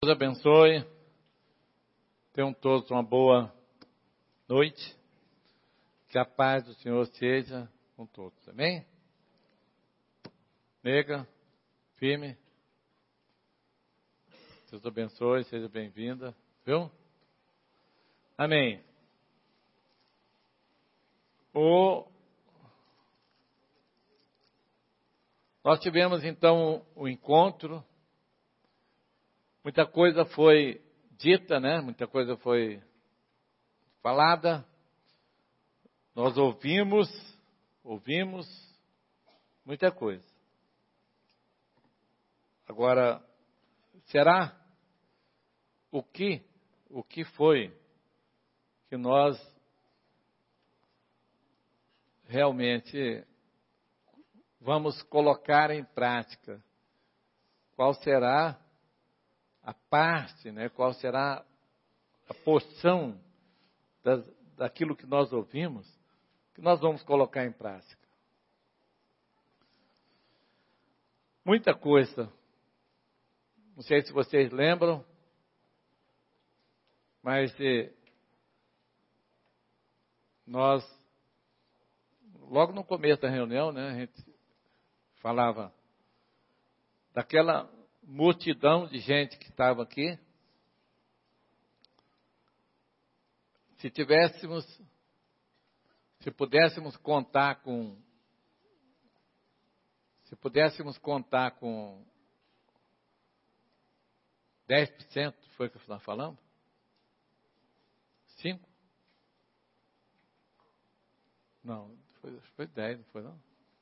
Deus abençoe. Tenham todos uma boa noite. Que a paz do Senhor seja com todos. Amém? Nega, firme. Deus abençoe, seja bem-vinda. Viu? Amém. Nós tivemos então o encontro. Muita coisa foi dita, né? Muita coisa foi falada. Nós ouvimos muita coisa. Agora, será o que foi que nós realmente vamos colocar em prática? Qual será a parte, né? Qual será a porção daquilo que nós ouvimos, que nós vamos colocar em prática? Muita coisa. Não sei se vocês lembram, mas nós, logo no começo da reunião, né, a gente falava daquela multidão de gente que estava aqui. Se pudéssemos contar com 10%, foi o que nós falamos? 5%? Não, foi 10%, não foi não?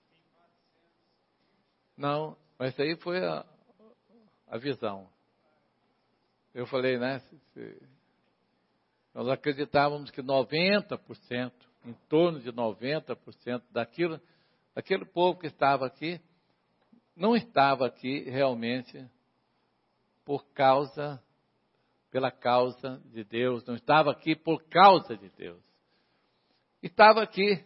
Não, mas isso aí foi a visão. Eu falei, né? Nós acreditávamos que 90%, em torno de 90% daquele povo que estava aqui, não estava aqui realmente pela causa de Deus, não estava aqui por causa de Deus. Estava aqui,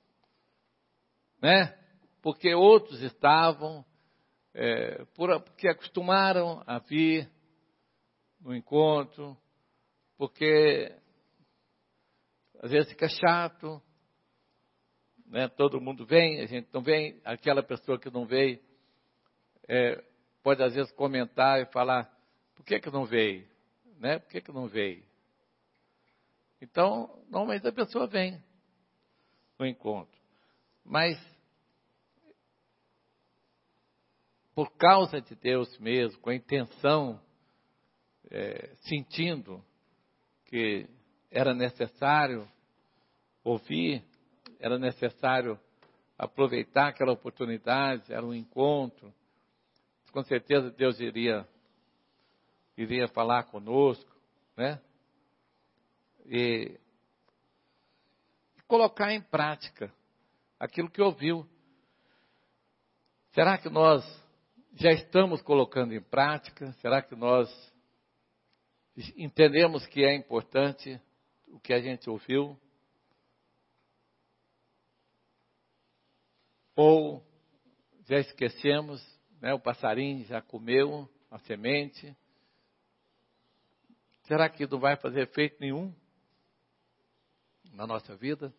né? Porque outros estavam, porque acostumaram a vir no encontro, porque às vezes fica chato, né? Todo mundo vem, a gente não vem, aquela pessoa que não veio, pode às vezes comentar e falar, por que não veio? Né? Por que não veio? Então, normalmente a pessoa vem no encontro, mas por causa de Deus mesmo, com a intenção, sentindo que era necessário ouvir, era necessário aproveitar aquela oportunidade, era um encontro. Com certeza Deus iria falar conosco, né? E colocar em prática aquilo que ouviu. Será que nós já estamos colocando em prática? Será que nós entendemos que é importante o que a gente ouviu? Ou já esquecemos, né? O passarinho já comeu a semente. Será que não vai fazer efeito nenhum na nossa vida?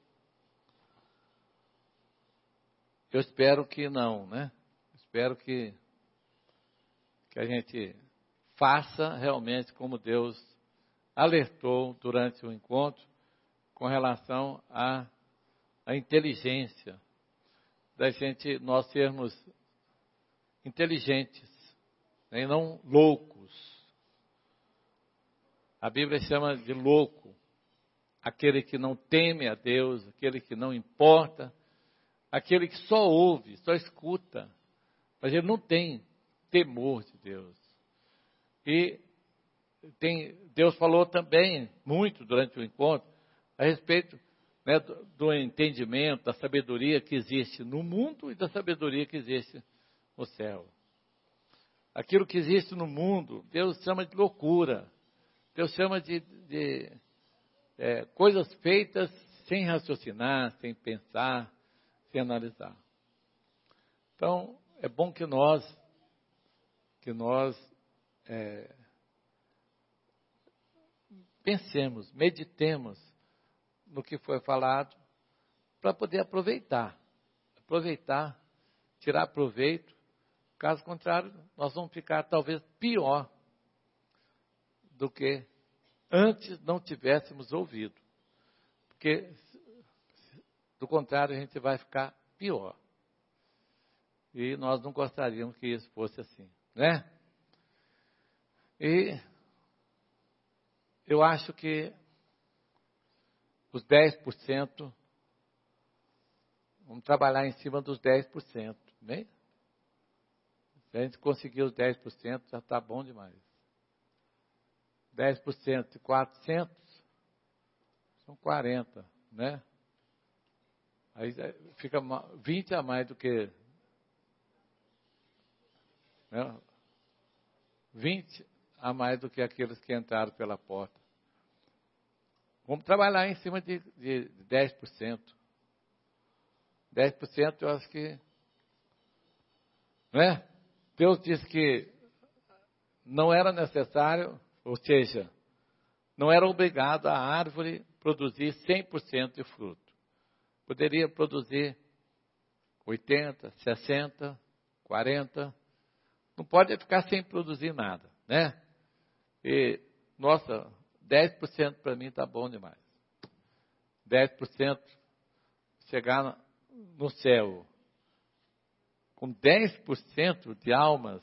Eu espero que não, né? Espero que a gente faça realmente como Deus alertou durante o encontro com relação à inteligência, nós sermos inteligentes, né, e não loucos. A Bíblia chama de louco aquele que não teme a Deus, aquele que não importa, aquele que só ouve, só escuta, mas ele não tem temor de Deus. E Deus falou também muito durante o encontro a respeito, né, do entendimento, da sabedoria que existe no mundo e da sabedoria que existe no céu. Aquilo que existe no mundo, Deus chama de loucura. Deus chama de coisas feitas sem raciocinar, sem pensar, sem analisar. Então, é bom que nós pensemos, meditemos no que foi falado, para poder aproveitar, tirar proveito. Caso contrário, nós vamos ficar talvez pior do que antes não tivéssemos ouvido. Porque, do contrário, a gente vai ficar pior. E nós não gostaríamos que isso fosse assim, né? E eu acho que os 10%, vamos trabalhar em cima dos 10%, né? Se a gente conseguir os 10%, já está bom demais. 10% de 400, são 40, né? Aí fica 20 a mais do que... Né? 20 a mais do que aqueles que entraram pela porta. Vamos trabalhar em cima de 10%. 10% eu acho que... Né? Deus disse que não era necessário, ou seja, não era obrigado a árvore produzir 100% de fruto. Poderia produzir 80, 60, 40. Não pode ficar sem produzir nada, né? E, nossa, 10% para mim está bom demais. 10% chegar no céu com 10% de almas,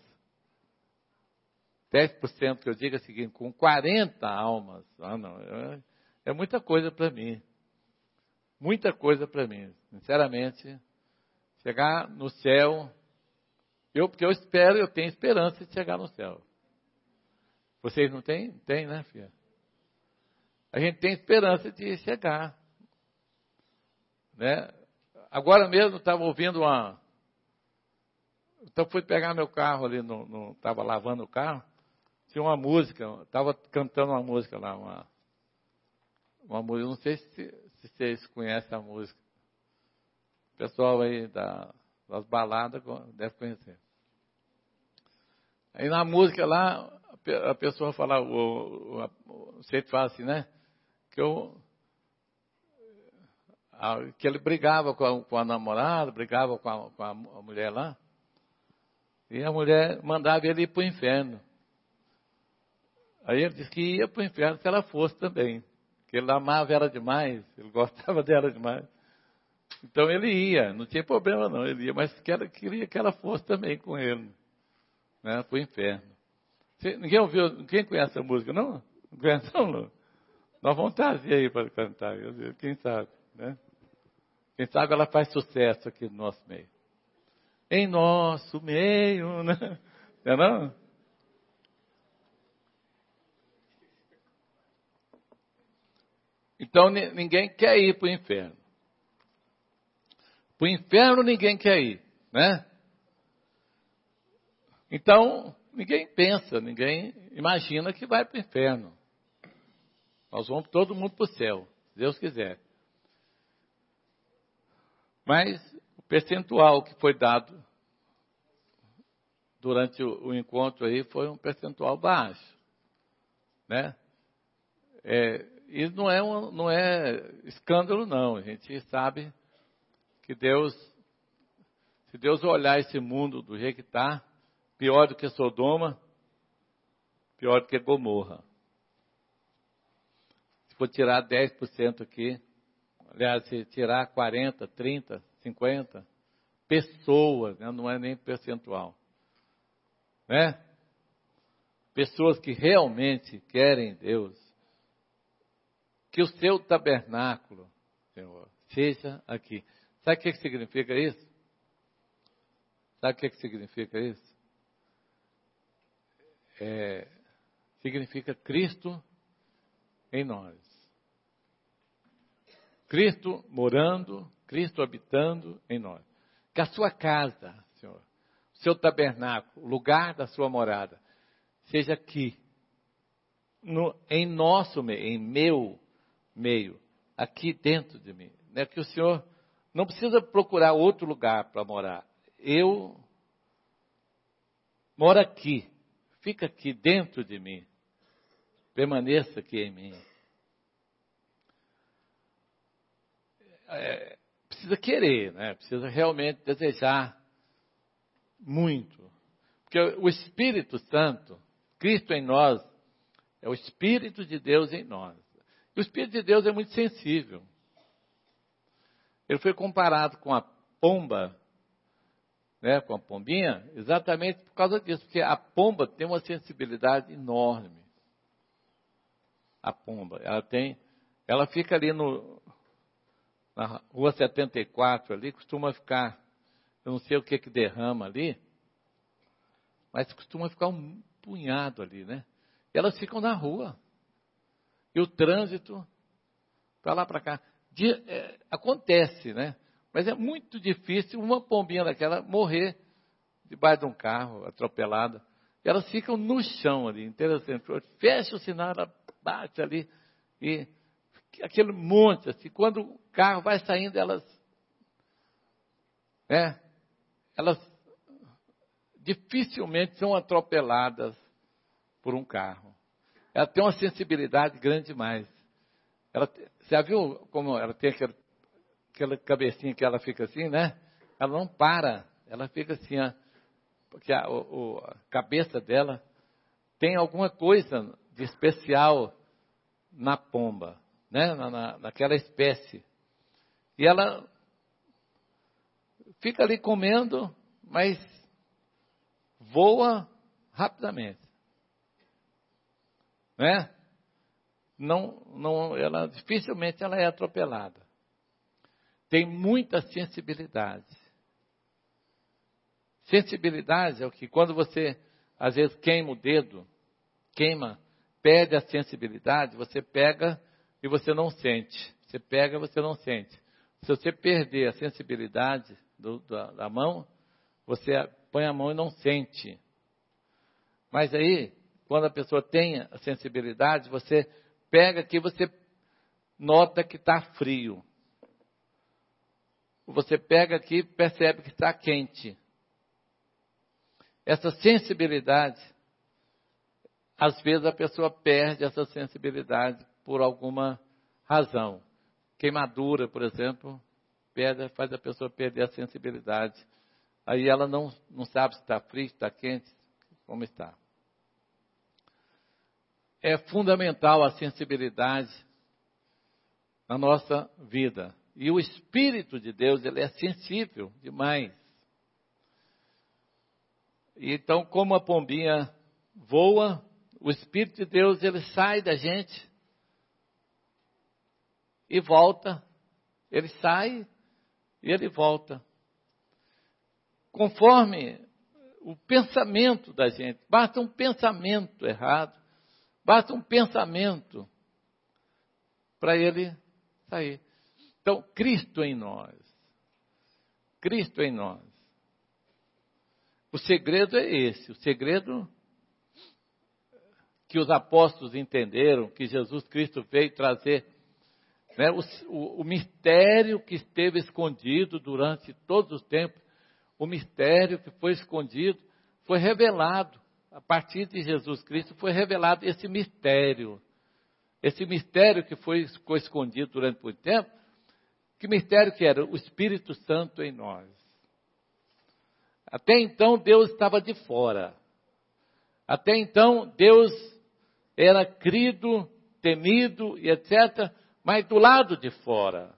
10% que eu digo é o seguinte, com 40 almas, é muita coisa para mim. Muita coisa para mim. Sinceramente, chegar no céu, porque eu espero, eu tenho esperança de chegar no céu. Vocês não têm? Tem, né, filha? A gente tem esperança de chegar. Né? Agora mesmo estava ouvindo Então fui pegar meu carro ali, estava lavando o carro, tinha uma música, estava cantando uma música lá, uma música, não sei se vocês conhecem a música. O pessoal aí das baladas deve conhecer. Aí na música lá, a pessoa fala, o jeito fala assim, né? Que ele brigava com a namorada, brigava com a mulher lá. E a mulher mandava ele ir para o inferno. Aí ele disse que ia para o inferno se ela fosse também. Que ele amava ela demais, ele gostava dela demais. Então ele ia, não tinha problema não, ele ia, mas queria que ela fosse também com ele, né, para o inferno. Ninguém ouviu, ninguém conhece a música, não? Não conhece não, Lu? Nós vamos trazer aí para cantar, quem sabe, né? Quem sabe ela faz sucesso aqui no nosso meio. Em nosso meio, né? Não é não? Então ninguém quer ir para o inferno. Para o inferno ninguém quer ir, né? Então, ninguém pensa, ninguém imagina que vai para o inferno. Nós vamos todo mundo para o céu, se Deus quiser. Mas o percentual que foi dado durante o encontro aí foi um percentual baixo, né? E não é escândalo não, a gente sabe que se Deus olhar esse mundo do jeito que está, pior do que Sodoma, pior do que Gomorra. Se for tirar 10% aqui, aliás, se tirar 40, 30, 50 pessoas, né, não é nem percentual, né? Pessoas que realmente querem Deus, que o seu tabernáculo, Senhor, seja aqui. Sabe o que significa isso? Sabe o que significa isso? Significa Cristo em nós. Cristo morando, Cristo habitando em nós. Que a sua casa, Senhor, o seu tabernáculo, o lugar da sua morada, seja aqui, em nosso meio, em meu meio, aqui dentro de mim. Né? Que o Senhor não precisa procurar outro lugar para morar. Eu moro aqui, fica aqui dentro de mim, permaneça aqui em mim. precisa querer, né? Precisa realmente desejar muito. Porque o Espírito Santo, Cristo em nós, é o Espírito de Deus em nós. E o Espírito de Deus é muito sensível. Ele foi comparado com a pomba, né, com a pombinha, exatamente por causa disso, porque a pomba tem uma sensibilidade enorme. A pomba, ela fica ali na rua 74 ali, costuma ficar, eu não sei o que derrama ali, mas costuma ficar um punhado ali, né? E elas ficam na rua. E o trânsito, para lá, para cá. Acontece, né? Mas é muito difícil uma pombinha daquela morrer debaixo de um carro, atropelada. E elas ficam no chão ali, interessante. Fecha o sinal, ela bate ali. E aquele monte, assim, quando o carro vai saindo, elas dificilmente são atropeladas por um carro. Ela tem uma sensibilidade grande demais. Você já viu como ela tem aquela cabecinha que ela fica assim, né? Ela não para, ela fica assim, ó, porque a cabeça dela tem alguma coisa de especial na pomba, né? Naquela espécie. E ela fica ali comendo, mas voa rapidamente. Né? Dificilmente ela é atropelada. Tem muita sensibilidade. Sensibilidade é o que, quando você, às vezes, queima o dedo, perde a sensibilidade, você pega e você não sente. Você pega e você não sente. Se você perder a sensibilidade da mão, você põe a mão e não sente. Mas aí, quando a pessoa tem a sensibilidade, você pega aqui, você nota que está frio. Você pega aqui e percebe que está quente. Essa sensibilidade, às vezes a pessoa perde essa sensibilidade por alguma razão. Queimadura, por exemplo, faz a pessoa perder a sensibilidade. Aí ela não sabe se está frio, se está quente, como está. É fundamental a sensibilidade na nossa vida. E o Espírito de Deus, ele é sensível demais. E então, como a pombinha voa, o Espírito de Deus, ele sai da gente e volta. Ele sai e ele volta. Conforme o pensamento da gente. Basta um pensamento errado. Basta um pensamento para ele sair. Então, Cristo em nós. Cristo em nós. O segredo é esse. O segredo que os apóstolos entenderam, que Jesus Cristo veio trazer, né, o mistério que esteve escondido durante todos os tempos, o mistério que foi escondido, foi revelado. A partir de Jesus Cristo foi revelado esse mistério. Esse mistério que ficou escondido durante muito tempo. Que mistério que era? O Espírito Santo em nós. Até então Deus estava de fora. Até então Deus era crido, temido e etc. Mas do lado de fora.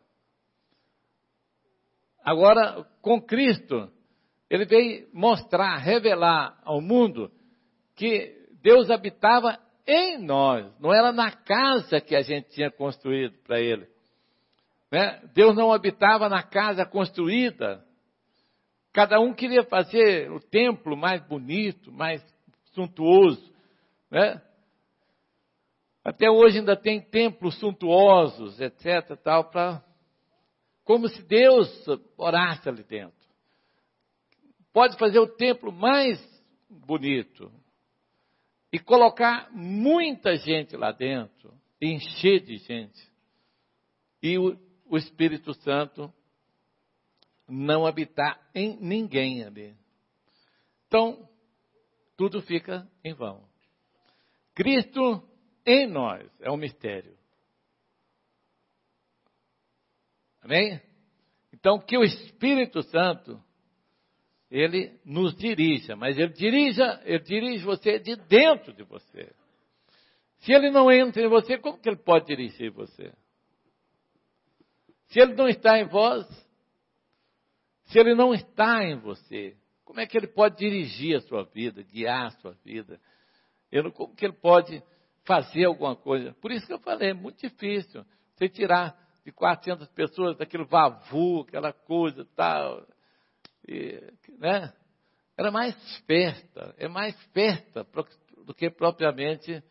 Agora, com Cristo, ele veio mostrar, revelar ao mundo que Deus habitava em nós, não era na casa que a gente tinha construído para ele. Né? Deus não habitava na casa construída. Cada um queria fazer o templo mais bonito, mais suntuoso. Né? Até hoje ainda tem templos suntuosos, etc. Tal, como se Deus orasse ali dentro. Pode fazer o templo mais bonito. E colocar muita gente lá dentro, encher de gente. E o Espírito Santo não habitar em ninguém ali. Então, tudo fica em vão. Cristo em nós é um mistério. Amém? Então, que o Espírito Santo, ele nos dirija, mas ele dirige você de dentro de você. Se ele não entra em você, como que ele pode dirigir você? Se ele não está em vós, se ele não está em você, como é que ele pode dirigir a sua vida, guiar a sua vida? Como que ele pode fazer alguma coisa? Por isso que eu falei, é muito difícil você tirar de 400 pessoas daquele vavu, aquela coisa tal, né? Era mais festa, é mais festa do que propriamente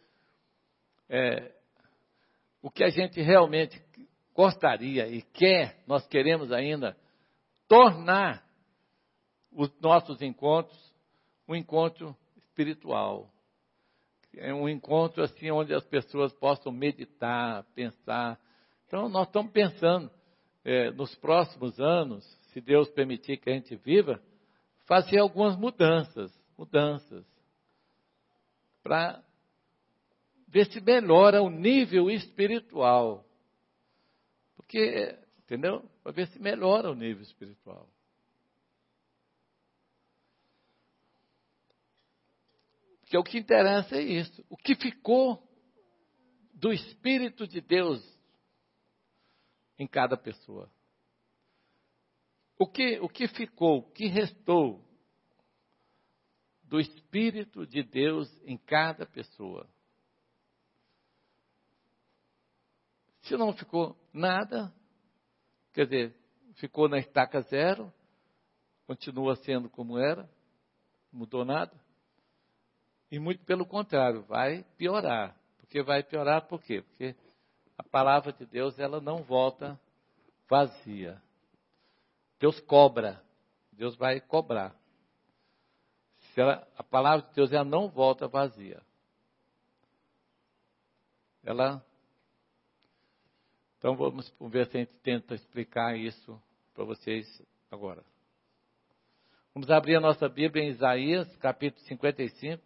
o que a gente realmente gostaria e quer, nós queremos ainda tornar os nossos encontros um encontro espiritual. É um encontro assim onde as pessoas possam meditar, pensar. Então nós estamos pensando nos próximos anos, se Deus permitir que a gente viva, fazer algumas mudanças para ver se melhora o nível espiritual. Porque, entendeu? Para ver se melhora o nível espiritual. Porque o que interessa é isso. O que ficou do Espírito de Deus em cada pessoa. O que ficou, o que restou do Espírito de Deus em cada pessoa. Se não ficou nada, quer dizer, ficou na estaca zero, continua sendo como era, não mudou nada. E muito pelo contrário, vai piorar. Porque vai piorar por quê? Porque a palavra de Deus, ela não volta vazia. Deus cobra. Deus vai cobrar. A palavra de Deus, ela não volta vazia. Então vamos ver se a gente tenta explicar isso para vocês agora. Vamos abrir a nossa Bíblia em Isaías, capítulo 55.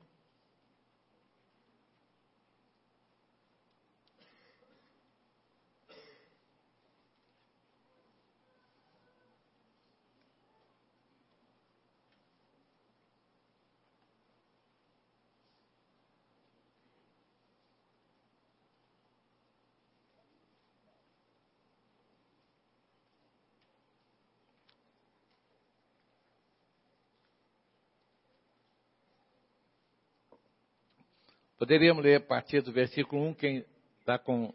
Poderíamos ler a partir do versículo 1, quem está com...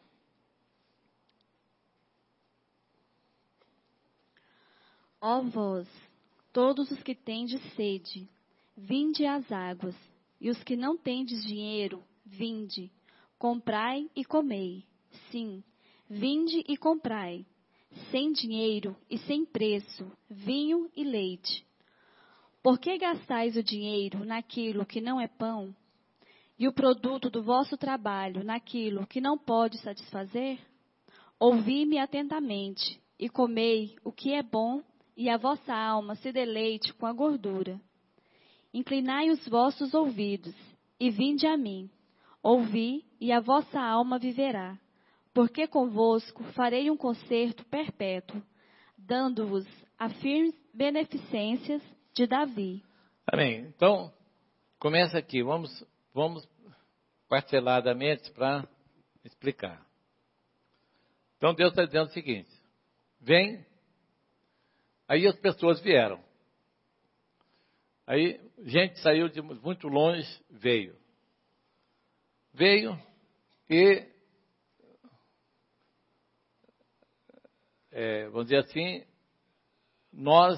Ó vós, todos os que tendes sede, vinde às águas, e os que não tendes dinheiro, vinde, comprai e comei. Sim, vinde e comprai, sem dinheiro e sem preço, vinho e leite. Por que gastais o dinheiro naquilo que não é pão, e o produto do vosso trabalho naquilo que não pode satisfazer? Ouvi-me atentamente, e comei o que é bom, e a vossa alma se deleite com a gordura. Inclinai os vossos ouvidos, e vinde a mim. Ouvi, e a vossa alma viverá. Porque convosco farei um concerto perpétuo, dando-vos as firmes beneficências de Davi. Amém. Então, começa aqui. Vamos parceladamente para explicar. Então, Deus está dizendo o seguinte. Vem. Aí as pessoas vieram. Aí, gente saiu de muito longe, veio. Veio e, vamos dizer assim, nós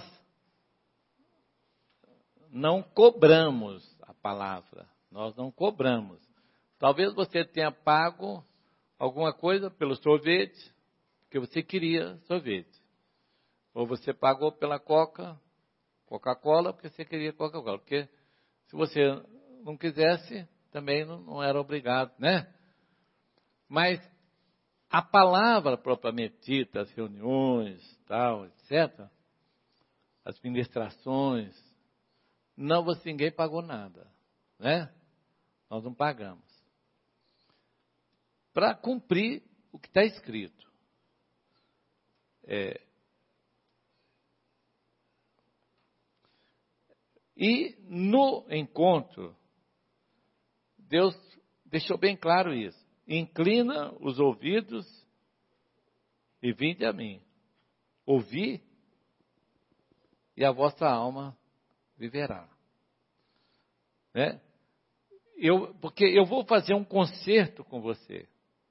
não cobramos a palavra. Nós não cobramos. Talvez você tenha pago alguma coisa pelo sorvete, porque você queria sorvete. Ou você pagou pela Coca-Cola, porque você queria Coca-Cola. Porque se você não quisesse, também não era obrigado, né? Mas a palavra propriamente dita, as reuniões, tal, etc., as ministrações, ninguém pagou nada, né? Nós não pagamos. Para cumprir o que está escrito. E no encontro, Deus deixou bem claro isso. Inclina os ouvidos e vinde a mim. Ouvi e a vossa alma viverá. Né? Porque eu vou fazer um concerto com você.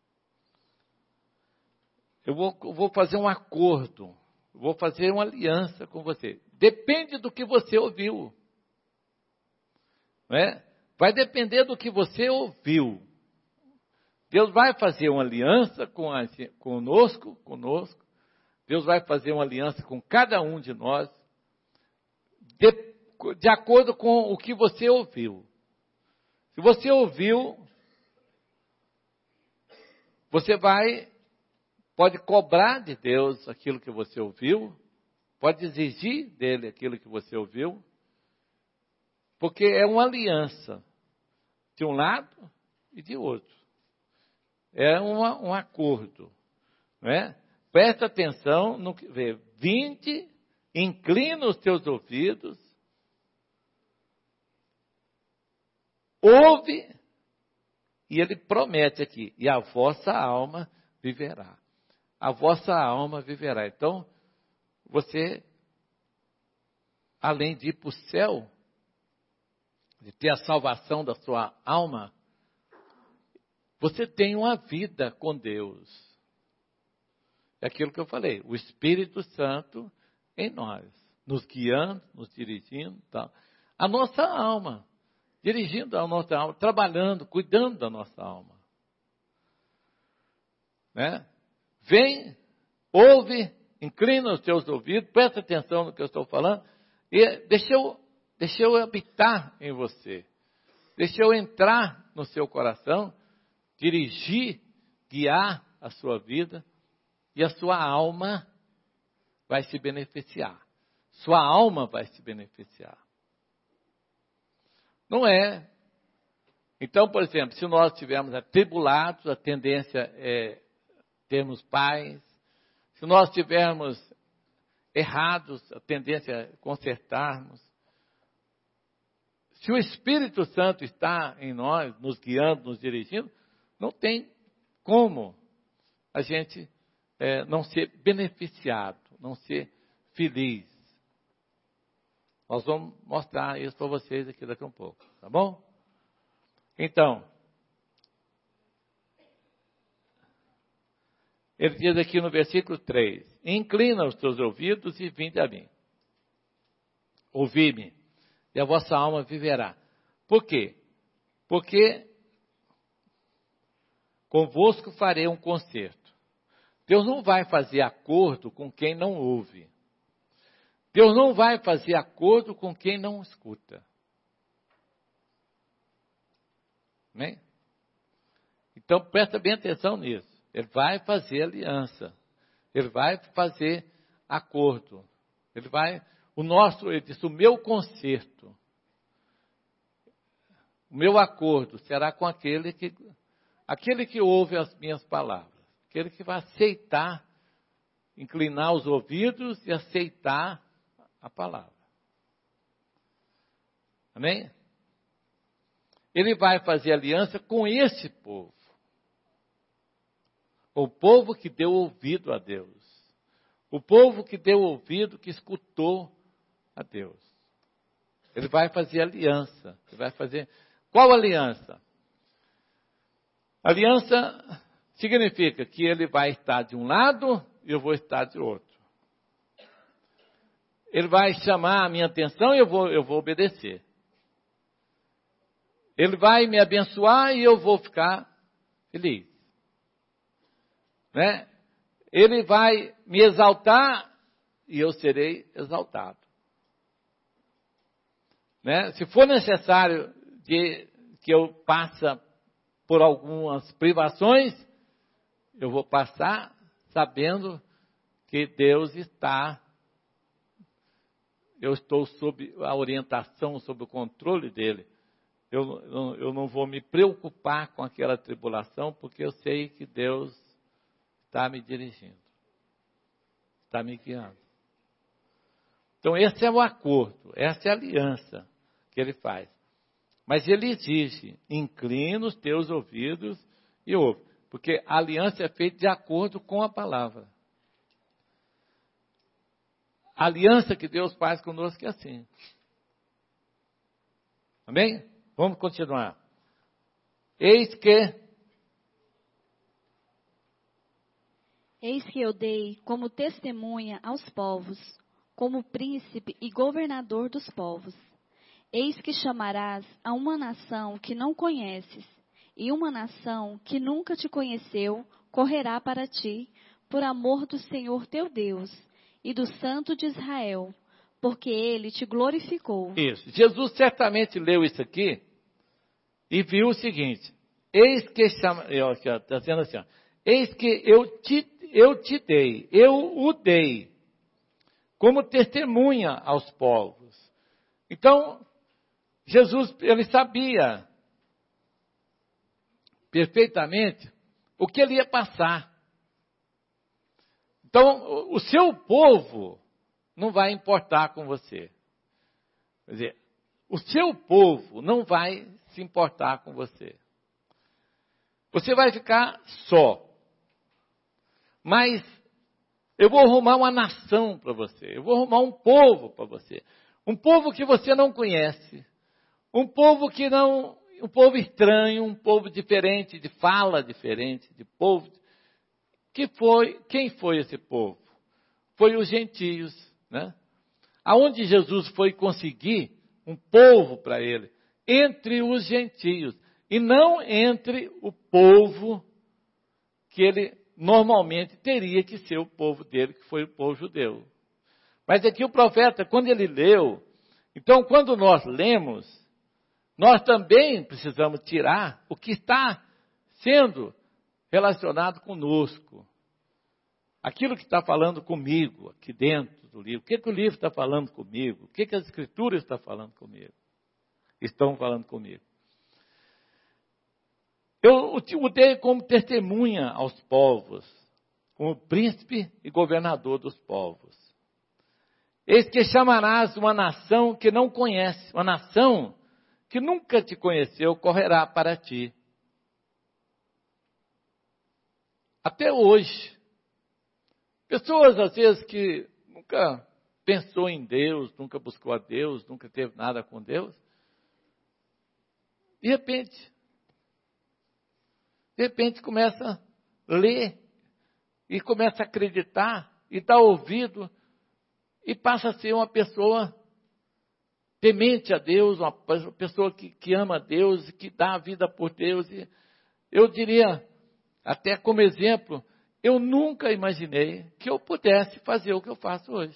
Eu vou fazer um acordo. Vou fazer uma aliança com você. Depende do que você ouviu. Não é? Vai depender do que você ouviu. Deus vai fazer uma aliança conosco. Deus vai fazer uma aliança com cada um de nós. De acordo com o que você ouviu. Se você ouviu, você pode cobrar de Deus aquilo que você ouviu, pode exigir dele aquilo que você ouviu, porque é uma aliança de um lado e de outro. É um acordo, não é? Presta atenção no que vê. Vinde, inclina os teus ouvidos, ouve, e ele promete aqui, e a vossa alma viverá. A vossa alma viverá. Então, você, além de ir para o céu, de ter a salvação da sua alma, você tem uma vida com Deus. É aquilo que eu falei, o Espírito Santo em nós, nos guiando, nos dirigindo, tal. A nossa alma, dirigindo a nossa alma, trabalhando, cuidando da nossa alma. Né? Vem, ouve, inclina os teus ouvidos, presta atenção no que eu estou falando, e deixa eu habitar em você. Deixa eu entrar no seu coração, dirigir, guiar a sua vida, e a sua alma vai se beneficiar. Sua alma vai se beneficiar. Não é. Então, por exemplo, se nós estivermos atribulados, a tendência é termos paz. Se nós estivermos errados, a tendência é consertarmos. Se o Espírito Santo está em nós, nos guiando, nos dirigindo, não tem como a gente não ser beneficiado, não ser feliz. Nós vamos mostrar isso para vocês aqui daqui a um pouco, tá bom? Então, ele diz aqui no versículo 3, inclina os teus ouvidos e vinde a mim. Ouvi-me, e a vossa alma viverá. Por quê? Porque convosco farei um concerto. Deus não vai fazer acordo com quem não ouve. Deus não vai fazer acordo com quem não escuta. Amém? Então, presta bem atenção nisso. Ele vai fazer aliança. Ele vai fazer acordo. Ele disse, o meu concerto, o meu acordo será com aquele que ouve as minhas palavras. Aquele que vai aceitar, inclinar os ouvidos e aceitar a palavra. Amém? Ele vai fazer aliança com esse povo. O povo que deu ouvido a Deus. O povo que deu ouvido, que escutou a Deus. Ele vai fazer aliança. Ele vai fazer... Qual aliança? Aliança significa que ele vai estar de um lado e eu vou estar de outro. Ele vai chamar a minha atenção e eu vou obedecer. Ele vai me abençoar e eu vou ficar feliz. Né? Ele vai me exaltar e eu serei exaltado. Né? Se for necessário que eu passe por algumas privações, eu vou passar sabendo que Deus eu estou sob a orientação, sob o controle dele. Eu não vou me preocupar com aquela tribulação, porque eu sei que Deus está me dirigindo. está me guiando. Então, esse é o acordo, essa é a aliança que ele faz. Mas ele exige, inclina os teus ouvidos e ouve. Porque a aliança é feita de acordo com a palavra. A aliança que Deus faz conosco é assim. Amém? Vamos continuar. Eis que eu dei como testemunha aos povos, como príncipe e governador dos povos. Eis que chamarás a uma nação que não conheces, e uma nação que nunca te conheceu correrá para ti, por amor do Senhor teu Deus e do Santo de Israel, porque ele te glorificou. Isso. Jesus certamente leu isso aqui e viu o seguinte: eis que está dizendo assim, ó, eis que eu te dei, eu o dei, como testemunha aos povos. Então, Jesus, ele sabia perfeitamente o que ele ia passar. Então, o seu povo não vai importar com você. Quer dizer, o seu povo não vai se importar com você. Você vai ficar só. Mas eu vou arrumar uma nação para você. Eu vou arrumar um povo para você. Um povo que você não conhece. Um povo que não... Um povo estranho, um povo diferente, de fala diferente, de povo. Quem foi esse povo? Foi os gentios, né? Aonde Jesus foi conseguir um povo para ele? Entre os gentios. E não entre o povo que ele normalmente teria que ser o povo dele, que foi o povo judeu. Mas aqui o profeta, quando ele leu, então quando nós lemos, nós também precisamos tirar o que está sendo relacionado conosco. Aquilo que está falando comigo, aqui dentro do livro. O que o livro está falando comigo? O que as escrituras estão falando comigo? Estão falando comigo. Eu o dei como testemunha aos povos, como príncipe e governador dos povos. Eis que chamarás uma nação que não conhece, uma nação que nunca te conheceu, correrá para ti. Até hoje, pessoas às vezes que nunca pensou em Deus, nunca buscou a Deus, nunca teve nada com Deus, de repente começa a ler, e começa a acreditar, e dá ouvido, e passa a ser uma pessoa temente a Deus, uma pessoa que ama a Deus, que dá a vida por Deus. E eu diria, até como exemplo, eu nunca imaginei que eu pudesse fazer o que eu faço hoje.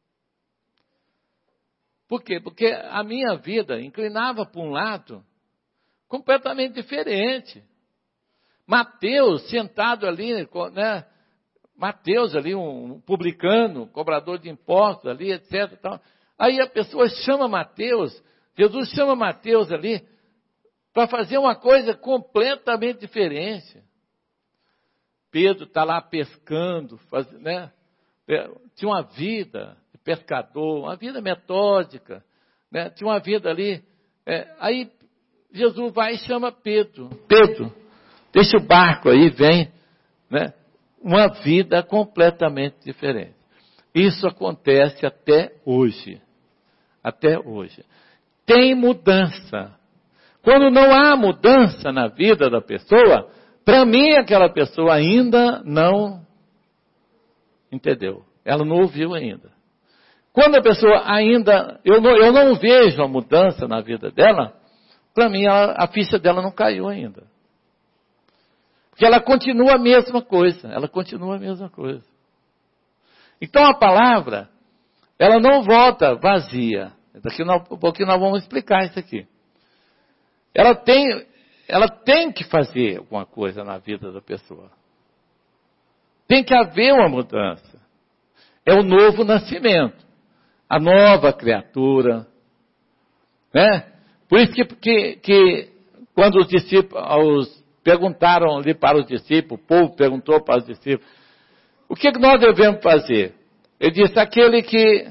Por quê? Porque a minha vida inclinava para um lado completamente diferente. Mateus, sentado ali, né? Mateus ali, um publicano, cobrador de impostos ali, etc. Tal. Aí a pessoa chama Mateus, Jesus chama Mateus ali, para fazer uma coisa completamente diferente. Pedro está lá pescando, né? Tinha uma vida de pescador, uma vida metódica, né? Tinha uma vida ali. Aí Jesus vai e chama Pedro. Pedro, deixa o barco aí, vem. Né? Uma vida completamente diferente. Isso acontece até hoje. Até hoje. Tem mudança. Quando não há mudança na vida da pessoa, para mim aquela pessoa ainda não entendeu. Ela não ouviu ainda. Quando a pessoa ainda, eu não vejo a mudança na vida dela, para mim a ficha dela não caiu ainda. Porque ela continua a mesma coisa. Ela continua a mesma coisa. Então a palavra, ela não volta vazia. Daqui a pouquinho nós vamos explicar isso aqui. Ela tem que fazer alguma coisa na vida da pessoa. Tem que haver uma mudança. É o novo nascimento. A nova criatura. Né? Por isso que quando os discípulos perguntaram ali para os discípulos, o povo perguntou para os discípulos, o que nós devemos fazer? Ele disse, aquele que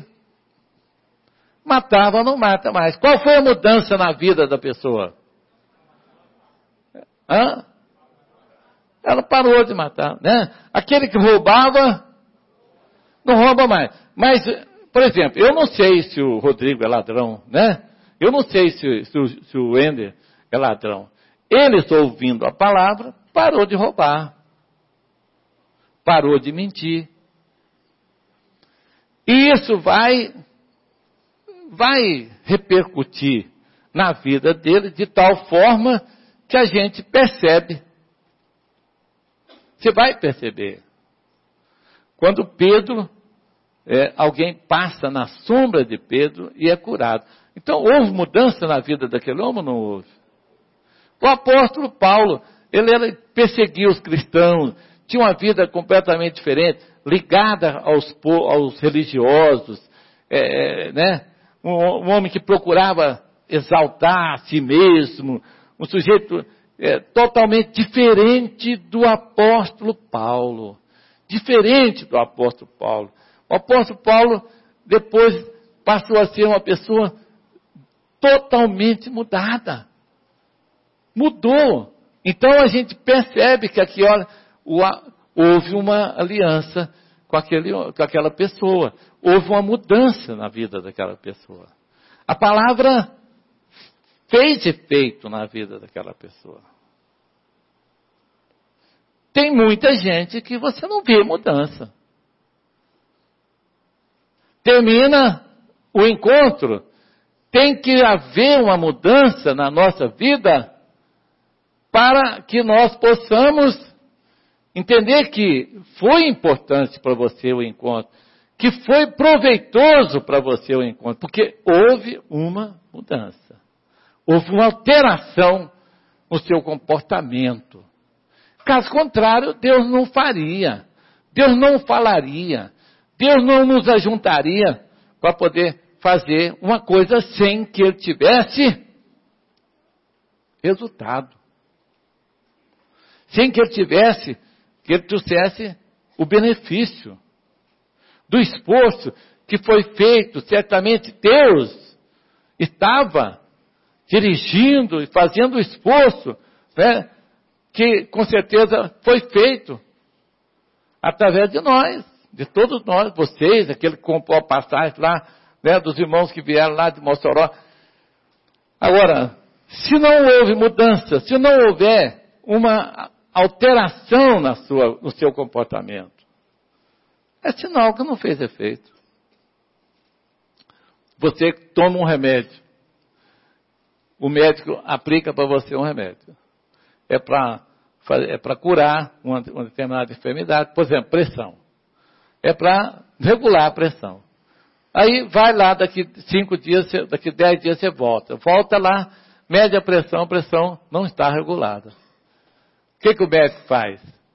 matava não mata mais. Qual foi a mudança na vida da pessoa? Ela parou de matar, né? Aquele que roubava, não rouba mais. Mas, por exemplo, eu não sei se o Rodrigo é ladrão, né? Eu não sei se o Wender é ladrão. Eles, ouvindo a palavra, parou de roubar. Parou de mentir. E isso vai repercutir na vida dele de tal forma que a gente percebe. Você vai perceber. Quando Pedro, alguém passa na sombra de Pedro e é curado. Então, houve mudança na vida daquele homem ou não houve? O apóstolo Paulo, ele perseguia os cristãos, tinha uma vida completamente diferente, ligada aos religiosos, né? Um homem que procurava exaltar a si mesmo, um sujeito totalmente diferente do apóstolo Paulo. Diferente do apóstolo Paulo. O apóstolo Paulo depois passou a ser uma pessoa totalmente mudada. Mudou. Então a gente percebe que aqui, olha, houve uma aliança com aquela pessoa. Houve uma mudança na vida daquela pessoa. A palavra fez efeito na vida daquela pessoa. Tem muita gente que você não vê mudança. Termina o encontro, tem que haver uma mudança na nossa vida para que nós possamos entender que foi importante para você o encontro, que foi proveitoso para você o encontro, porque houve uma mudança, houve uma alteração no seu comportamento. Caso contrário, Deus não faria, Deus não falaria, Deus não nos ajuntaria para poder fazer uma coisa sem que Ele tivesse resultado. Sem que Ele trouxesse o benefício do esforço que foi feito. Certamente Deus estava dirigindo e fazendo o esforço, né, que com certeza foi feito através de nós, de todos nós, vocês, aquele que comprou a passagem lá, né, dos irmãos que vieram lá de Mossoró. Agora, se não houve mudança, se não houver uma alteração no seu comportamento, é sinal que não fez efeito. Você toma um remédio, o médico aplica para você um remédio. É para curar uma determinada enfermidade, por exemplo, pressão. É para regular a pressão. Aí vai lá, daqui 5 dias, daqui 10 dias você volta. Volta lá, mede a pressão não está regulada. O que o médico faz?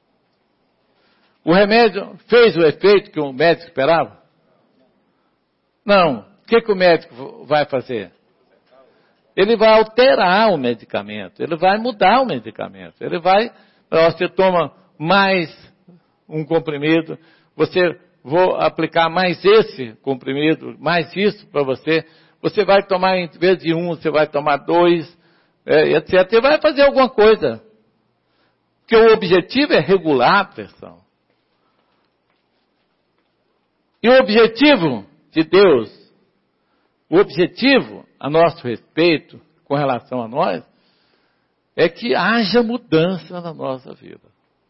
O remédio fez o efeito que o médico esperava? Não. O que o médico vai fazer? Ele vai alterar o medicamento, ele vai mudar o medicamento, você toma mais um comprimido, vou aplicar mais esse comprimido, mais isso para você vai tomar, em vez de um, você vai tomar 2, etc. Você vai fazer alguma coisa, porque o objetivo é regular a pressão. E o objetivo de Deus, o objetivo a nosso respeito, com relação a nós, é que haja mudança na nossa vida.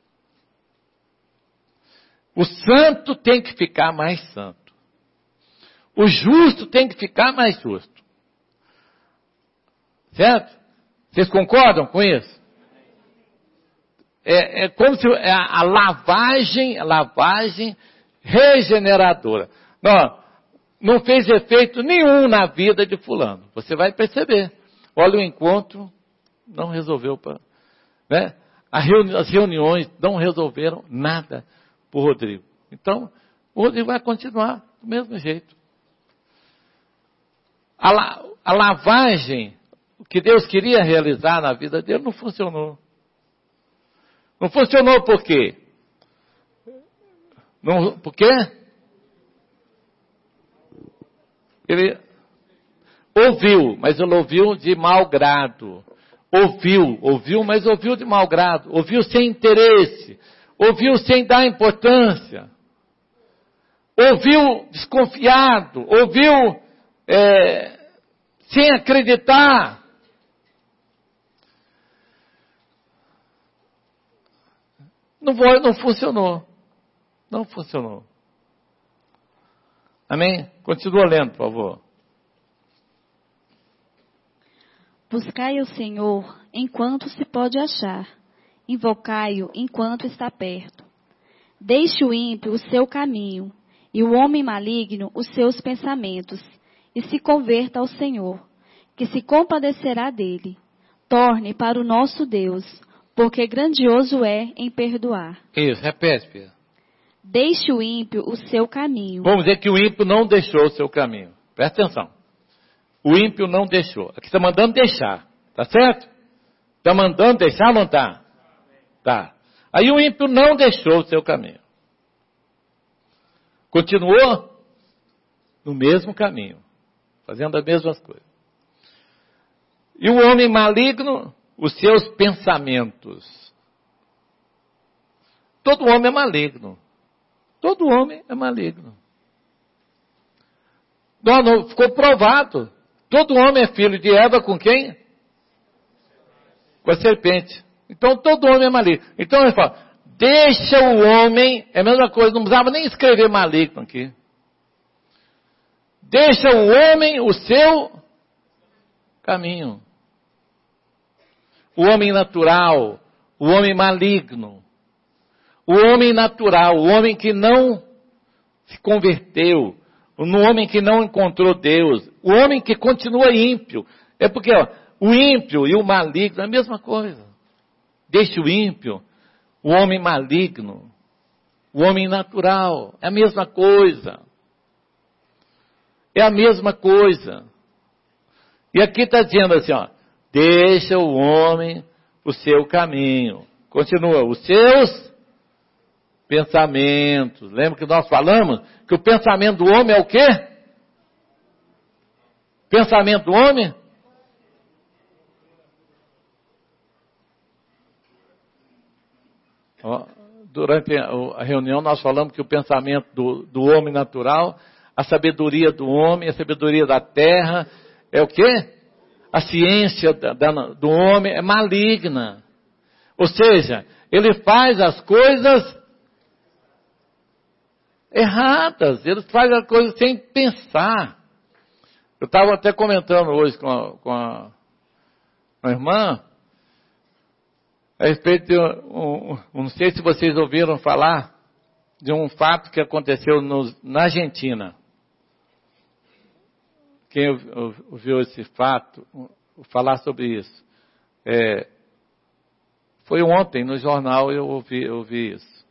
O santo tem que ficar mais santo. O justo tem que ficar mais justo. Certo? Vocês concordam com isso? É como se a lavagem regeneradora. Não fez efeito nenhum na vida de fulano. Você vai perceber. Olha, o encontro não resolveu. Né? As reuniões não resolveram nada para o Rodrigo. Então, o Rodrigo vai continuar do mesmo jeito. A lavagem que Deus queria realizar na vida dele não funcionou. Não funcionou por quê? Por quê? Ele ouviu, mas ele ouviu de mau grado. Ouviu, mas ouviu de mau grado. Ouviu sem interesse. Ouviu sem dar importância. Ouviu desconfiado. Ouviu sem acreditar. Não funcionou. Não funcionou. Amém? Continua lendo, por favor. Buscai o Senhor enquanto se pode achar. Invocai-o enquanto está perto. Deixe o ímpio o seu caminho, e o homem maligno os seus pensamentos, e se converta ao Senhor, que se compadecerá dele. Torne para o nosso Deus, porque grandioso é em perdoar. Isso, repete, Pedro. Deixe o ímpio o seu caminho. Vamos dizer que o ímpio não deixou o seu caminho. Presta atenção. O ímpio não deixou. Aqui está mandando deixar. Tá certo? Está mandando deixar ou não está? Tá. Aí o ímpio não deixou o seu caminho. Continuou no mesmo caminho. Fazendo as mesmas coisas. E o homem maligno, os seus pensamentos. Todo homem é maligno. Todo homem é maligno. Não, ficou provado. Todo homem é filho de Eva com quem? Com a serpente. Então todo homem é maligno. Então ele fala, deixa o homem, é a mesma coisa, não precisava nem escrever maligno aqui. Deixa o homem o seu caminho. O homem natural, o homem maligno. O homem natural, o homem que não se converteu, o homem que não encontrou Deus, o homem que continua ímpio. É porque o ímpio e o maligno é a mesma coisa. Deixe o ímpio, o homem maligno, o homem natural, é a mesma coisa. É a mesma coisa. E aqui está dizendo assim, deixa o homem o seu caminho. Continua, os seus pensamentos. Lembra que nós falamos que o pensamento do homem é o quê? Pensamento do homem? Durante a reunião nós falamos que o pensamento do homem natural, a sabedoria do homem, a sabedoria da terra, é o quê? A ciência do homem é maligna. Ou seja, ele faz as coisas erradas, eles fazem as coisas sem pensar. Eu estava até comentando hoje com a irmã, a respeito de, não sei se vocês ouviram falar, de um fato que aconteceu na Argentina. Quem ouviu esse fato, falar sobre isso? Foi ontem no jornal eu ouvi isso.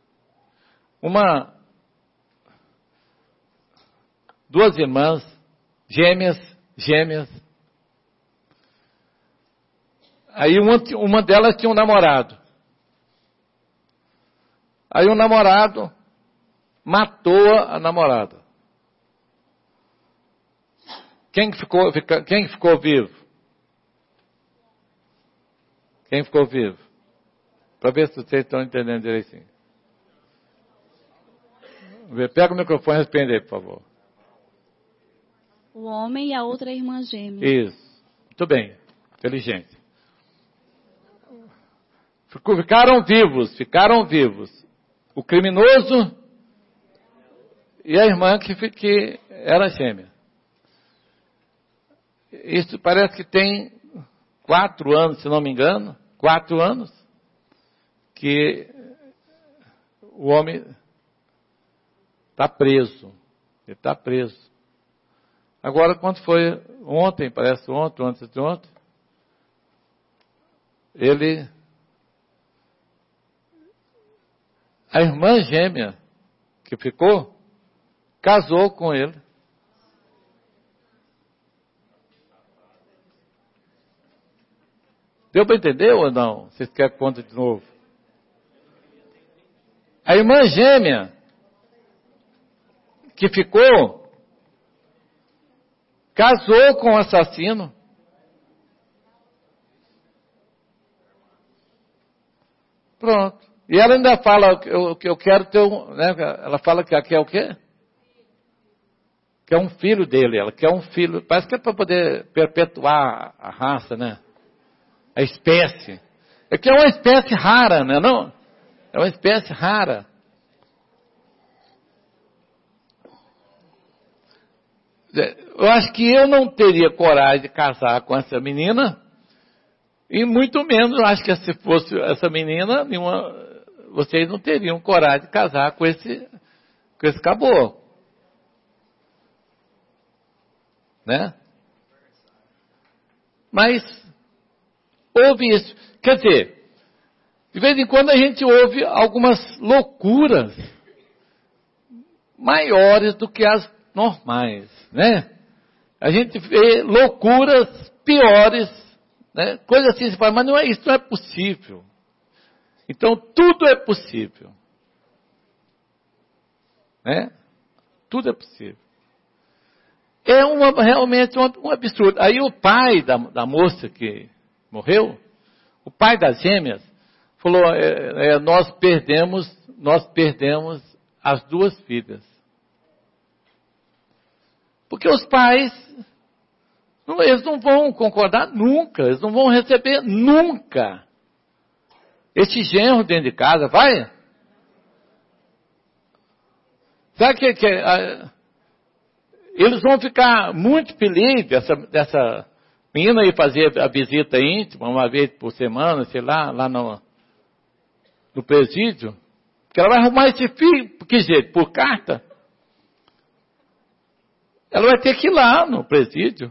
Duas irmãs, gêmeas. Aí uma delas tinha um namorado. Aí o namorado matou a namorada. Quem ficou vivo? Quem ficou vivo? Para ver se vocês estão entendendo direitinho. Pega o microfone e responde aí, por favor. O homem e a outra irmã gêmea. Isso. Muito bem. Inteligente. Ficaram vivos. O criminoso e a irmã que era gêmea. Isso parece que tem 4 anos, se não me engano. 4 anos. Que o homem está preso. Ele está preso. Agora, quando foi ontem, parece ontem, antes de ontem, a irmã gêmea que ficou, casou com ele. Deu para entender ou não? Vocês querem que conte de novo? A irmã gêmea que ficou, Casou com um assassino. Pronto. E ela ainda fala que eu quero ter um... Né? Ela fala que quer o quê? Quer um filho dele. Ela quer um filho. Parece que é para poder perpetuar a raça, né? A espécie. É que é uma espécie rara, né? Não? É uma espécie rara. Eu acho que eu não teria coragem de casar com essa menina. E muito menos, acho que se fosse essa menina, vocês não teriam coragem de casar com esse caboclo. Né? Mas, ouve isso. Quer dizer, de vez em quando a gente ouve algumas loucuras maiores do que as normais, né? A gente vê loucuras piores, né? Coisa assim, você fala, mas não é isso, não é possível. Então, tudo é possível. Né? Tudo é possível. É realmente um absurdo. Aí o pai da moça que morreu, o pai das gêmeas, falou, nós perdemos as 2 filhas. Porque os pais, eles não vão concordar nunca, eles não vão receber nunca esse genro dentro de casa, vai? Sabe que eles vão ficar muito felizes dessa menina ir fazer a visita íntima, uma vez por semana, sei lá no presídio, porque ela vai arrumar esse filho, por que jeito? Por carta? Ela vai ter que ir lá no presídio.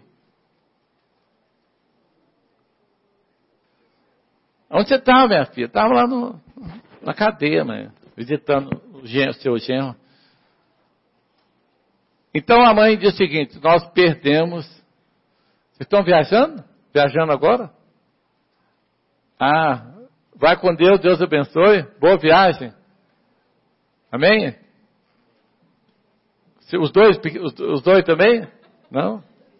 Onde você estava, minha filha? Estava lá na cadeia, mãe, visitando o seu genro. Então a mãe diz o seguinte, nós perdemos... Vocês estão viajando? Viajando agora? Ah, vai com Deus, Deus abençoe. Boa viagem. Amém? Os dois também? Não?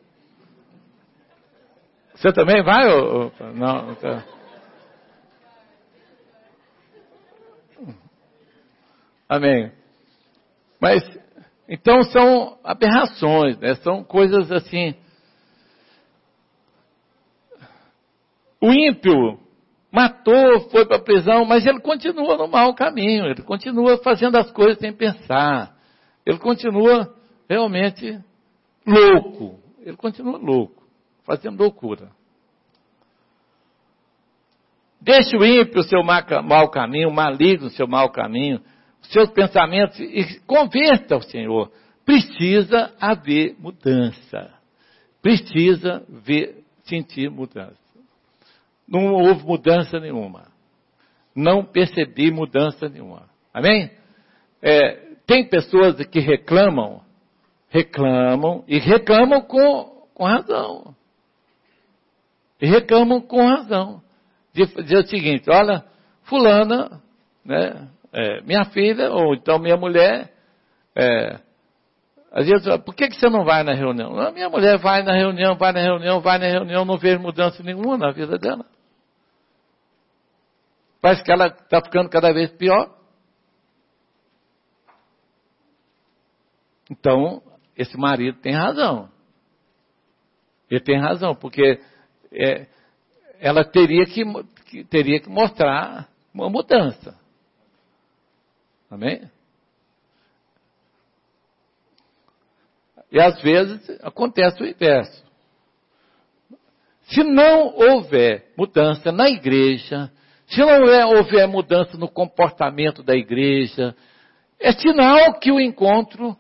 Você também vai? Não. Amém. Mas, então são aberrações, né? São coisas assim. O ímpio matou, foi para a prisão, mas ele continua no mau caminho, ele continua fazendo as coisas sem pensar. Ele continua realmente louco. Ele continua louco, fazendo loucura. Deixe o ímpio o seu mau caminho, o maligno o seu mau caminho, os seus pensamentos, e converta ao Senhor. Precisa haver mudança. Precisa sentir mudança. Não houve mudança nenhuma. Não percebi mudança nenhuma. Amém? Tem pessoas que reclamam com razão. E reclamam com razão. Dizer o seguinte, olha, fulana, né, minha filha, ou então minha mulher, às vezes, por que você não vai na reunião? A minha mulher vai na reunião, não vejo mudança nenhuma na vida dela. Parece que ela está ficando cada vez pior. Então, esse marido tem razão. Ele tem razão, porque ela teria que mostrar uma mudança. Amém? E às vezes acontece o inverso. Se não houver mudança na igreja, se não houver mudança no comportamento da igreja, é sinal que o encontro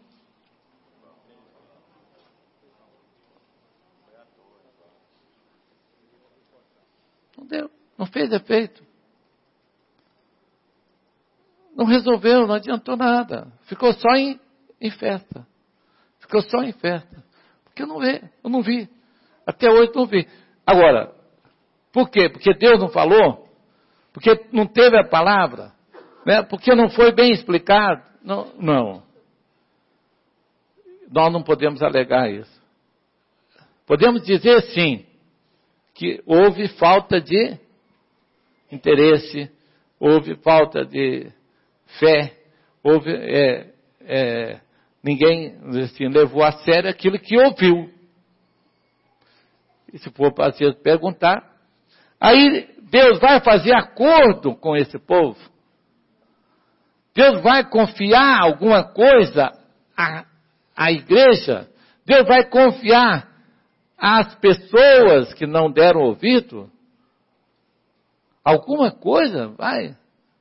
não deu, não fez efeito. Não resolveu, não adiantou nada. Ficou só em festa. Ficou só em festa. Porque eu não vi. Até hoje não vi. Agora, por quê? Porque Deus não falou? Porque não teve a palavra? Né? Porque não foi bem explicado? Não. Nós não podemos alegar isso. Podemos dizer, sim, que houve falta de interesse, houve falta de fé, houve, ninguém assim, levou a sério aquilo que ouviu. E se for para perguntar, aí Deus vai fazer acordo com esse povo? Deus vai confiar alguma coisa à igreja? Deus vai confiar às pessoas que não deram ouvido? Alguma coisa vai?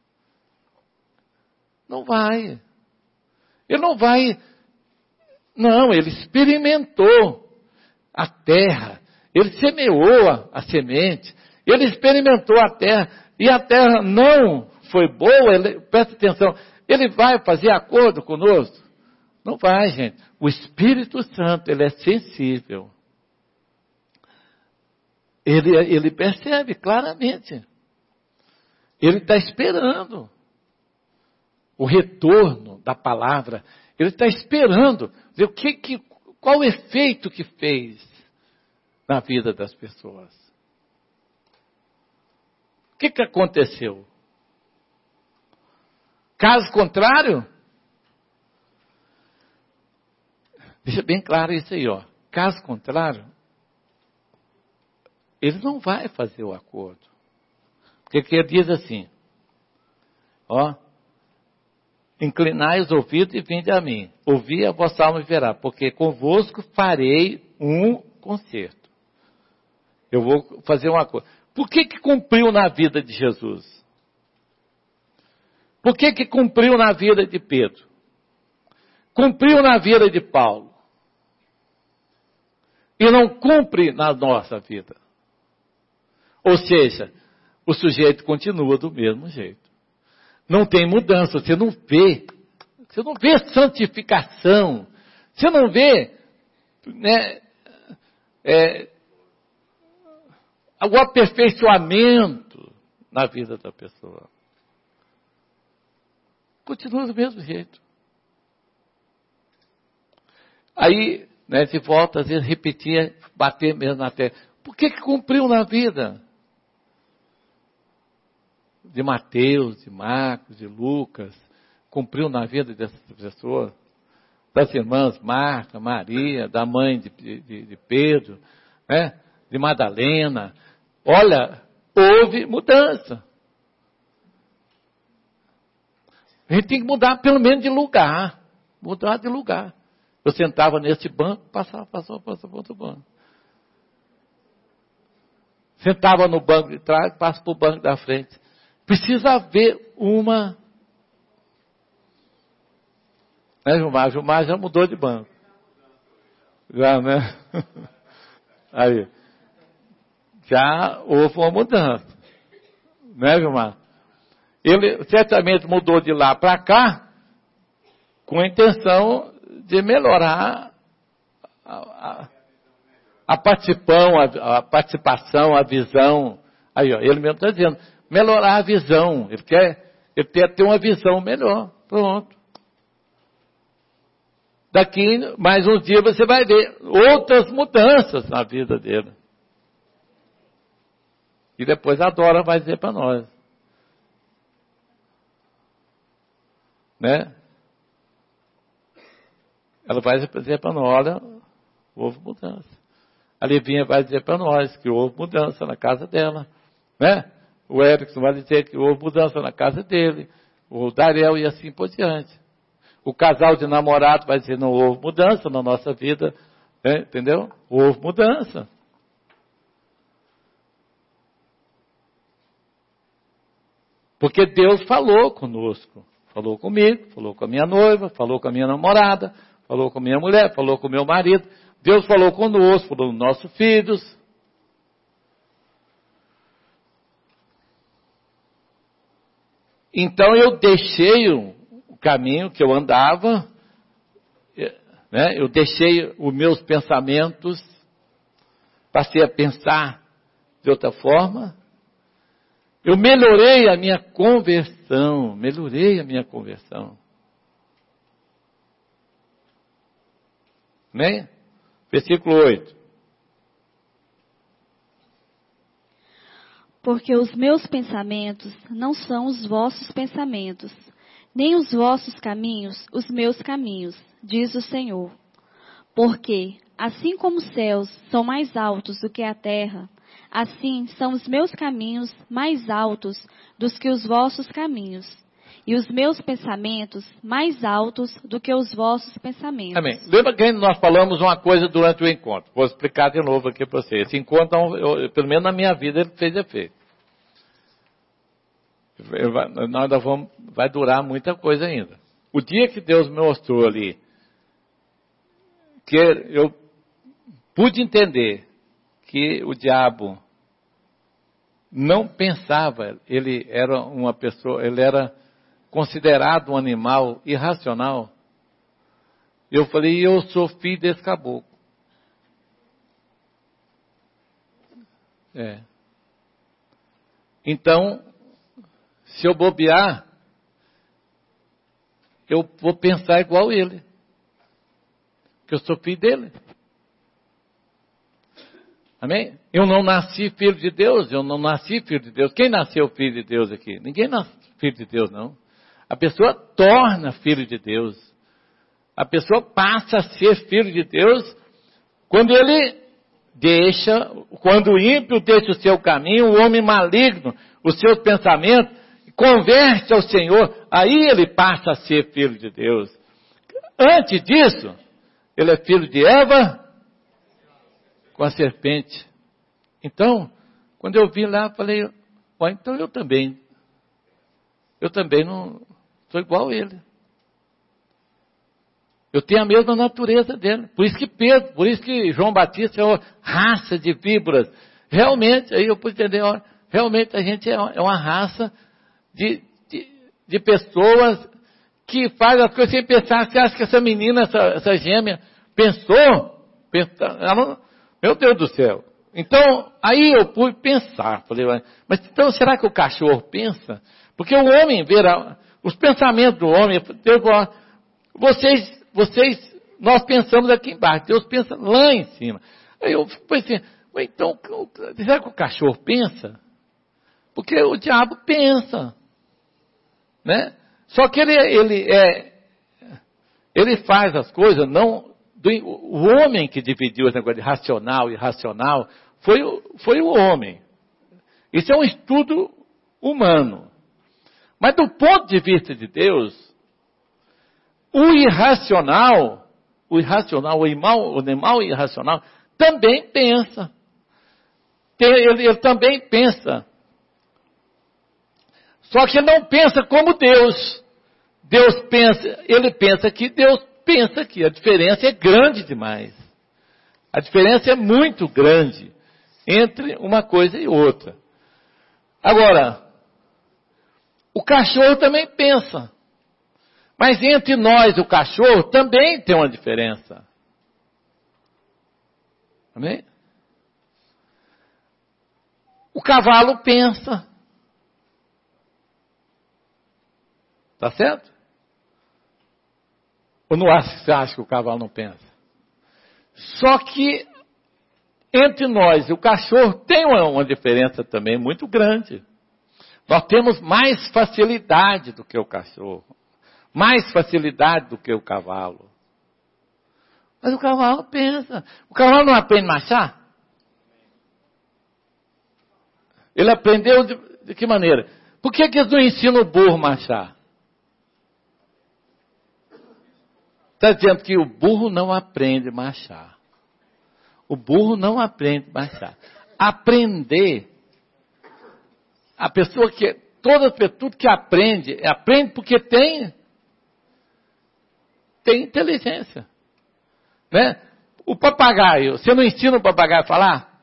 Não vai. Ele não vai. Não, ele experimentou a terra. Ele semeou a semente. Ele experimentou a terra. E a terra não foi boa. Presta atenção. Ele vai fazer acordo conosco? Não vai, gente. O Espírito Santo, ele é sensível. Ele percebe claramente. Ele está esperando o retorno da palavra. Ele está esperando ver qual o efeito que fez na vida das pessoas. O que aconteceu? Caso contrário, deixa bem claro isso aí, ó. Caso contrário, ele não vai fazer o acordo. Porque ele diz assim, ó, inclinai os ouvidos e vinde a mim. Ouvi a vossa alma e verá, porque convosco farei um concerto. Eu vou fazer uma coisa. Por que cumpriu na vida de Jesus? Por que cumpriu na vida de Pedro? Cumpriu na vida de Paulo. E não cumpre na nossa vida. Ou seja, o sujeito continua do mesmo jeito. Não tem mudança, você não vê santificação, você não vê, né, o aperfeiçoamento na vida da pessoa. Continua do mesmo jeito. Aí, né, se volta, às vezes, repetir, bater mesmo na terra. Por que cumpriu na vida? De Mateus, de Marcos, de Lucas, cumpriu na vida dessas pessoas, das irmãs Marta, Maria, da mãe de Pedro, né? De Madalena. Olha, houve mudança. A gente tem que mudar pelo menos de lugar. Mudar de lugar. Eu sentava nesse banco, passava para outro banco. Sentava no banco de trás, passa para o banco da frente. Precisa haver uma... Né, Gilmar? Gilmar já mudou de banco. Já, né? Aí. Já houve uma mudança. Né, Gilmar? Ele certamente mudou de lá para cá com a intenção de melhorar a participação, a visão. Aí, ó, ele mesmo está dizendo, melhorar a visão. Ele quer ter uma visão melhor. Pronto. Daqui, mais uns dias, você vai ver outras mudanças na vida dele. E depois a Dora vai dizer para nós. Né? Ela vai dizer para nós, olha, houve mudança. A Livinha vai dizer para nós que houve mudança na casa dela. Né? O Erickson vai dizer que houve mudança na casa dele. O Darel e assim por diante. O casal de namorado vai dizer, não houve mudança na nossa vida. Né? Entendeu? Houve mudança. Porque Deus falou conosco. Falou comigo, falou com a minha noiva, falou com a minha namorada, falou com a minha mulher, falou com o meu marido. Deus falou conosco, falou com nossos filhos. Então eu deixei o caminho que eu andava, né? Eu deixei os meus pensamentos, passei a pensar de outra forma. Eu melhorei a minha conversão. Né? Versículo 8. Porque os meus pensamentos não são os vossos pensamentos, nem os vossos caminhos os meus caminhos, diz o Senhor. Porque, assim como os céus são mais altos do que a terra, assim são os meus caminhos mais altos do que os vossos caminhos, e os meus pensamentos mais altos do que os vossos pensamentos. Amém. Lembra que nós falamos uma coisa durante o encontro? Vou explicar de novo aqui para você. Esse encontro, pelo menos na minha vida, ele fez efeito. Vai durar muita coisa ainda. O dia que Deus me mostrou ali, que eu pude entender que o diabo não pensava, ele era uma pessoa, ele era considerado um animal irracional. Eu falei, eu sou filho desse caboclo. Então, se eu bobear, eu vou pensar igual ele. Porque eu sou filho dele. Amém? Eu não nasci filho de Deus, eu não nasci filho de Deus. Quem nasceu filho de Deus aqui? Ninguém nasce filho de Deus, não. A pessoa torna filho de Deus. A pessoa passa a ser filho de Deus quando quando o ímpio deixa o seu caminho, o homem maligno, os seus pensamentos, converte ao Senhor, aí ele passa a ser filho de Deus. Antes disso, ele é filho de Eva com a serpente. Então, quando eu vim lá, falei, então eu também não sou igual a ele. Eu tenho a mesma natureza dele. Por isso que João Batista é uma raça de víboras. Realmente, aí eu pude entender, realmente a gente é uma raça de pessoas que faz as coisas sem pensar. Você acha que essa menina, essa gêmea, pensou? Meu Deus do céu. Então, aí eu pude pensar. Falei, mas então será que o cachorro pensa? Porque o homem, os pensamentos do homem, Deus fala, nós pensamos aqui embaixo, Deus pensa lá em cima. Aí eu pensei, então, será que o cachorro pensa? Porque o diabo pensa, né? Só que ele faz as coisas, não, o homem que dividiu esse negócio de racional e irracional, foi o homem. Isso é um estudo humano. Mas do ponto de vista de Deus, o animal irracional, também pensa. Ele também pensa. Só que ele não pensa como Deus. Ele pensa que Deus pensa que a diferença é grande demais. A diferença é muito grande entre uma coisa e outra. Agora, o cachorro também pensa. Mas entre nós e o cachorro também tem uma diferença. Amém? O cavalo pensa. Tá certo? Ou não você acha que o cavalo não pensa? Só que entre nós e o cachorro tem uma diferença também muito grande. Nós temos mais facilidade do que o cachorro. Mais facilidade do que o cavalo. Mas o cavalo pensa. O cavalo não aprende a marchar? Ele aprendeu de que maneira? Por que eles não ensinam o burro a marchar? Está dizendo que o burro não aprende a marchar. O burro não aprende a marchar. Aprender. A pessoa que... tudo que aprende porque tem inteligência. Né? O papagaio, você não ensina o papagaio a falar?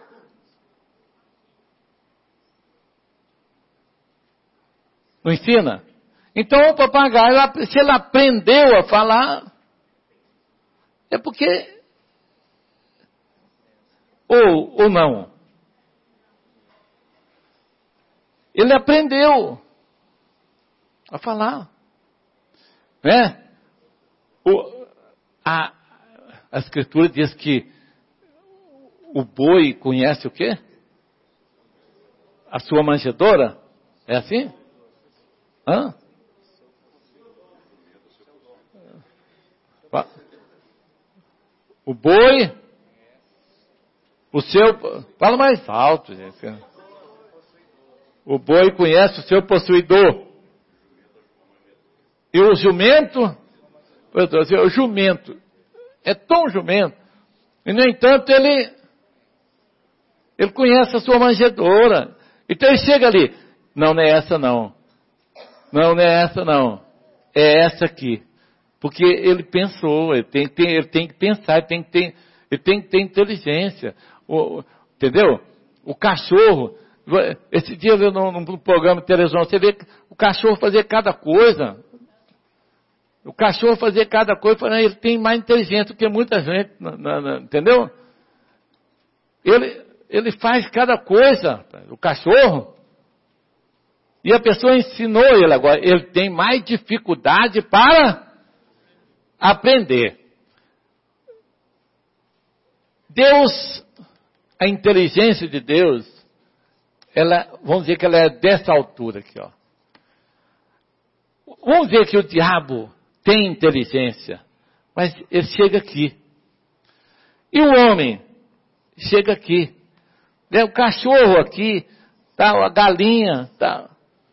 Não ensina? Então o papagaio, se ele aprendeu a falar, é porque... Ou não. Ele aprendeu a falar. Né? A Escritura diz que o boi conhece o quê? a sua manjedoura? É assim? Hã? O boi, o seu... Fala mais alto, gente. O boi conhece o seu possuidor. E o jumento... O jumento é tão jumento. E, no entanto, ele conhece a sua manjedoura. Então, ele chega ali. Não é essa, não. Não é essa, não. É essa aqui. Porque ele pensou, ele tem que pensar, ele tem que ter inteligência. Entendeu? O cachorro, esse dia eu num programa de televisão, você vê o cachorro fazer cada coisa. O cachorro fazer cada coisa, ele tem mais inteligência do que muita gente, entendeu? Ele faz cada coisa, o cachorro. E a pessoa ensinou ele agora, ele tem mais dificuldade para aprender. Deus, a inteligência de Deus, vamos dizer que ela é dessa altura aqui, ó. Vamos ver que o diabo tem inteligência, mas ele chega aqui. E o homem chega aqui. O cachorro aqui, tá, a galinha, tá.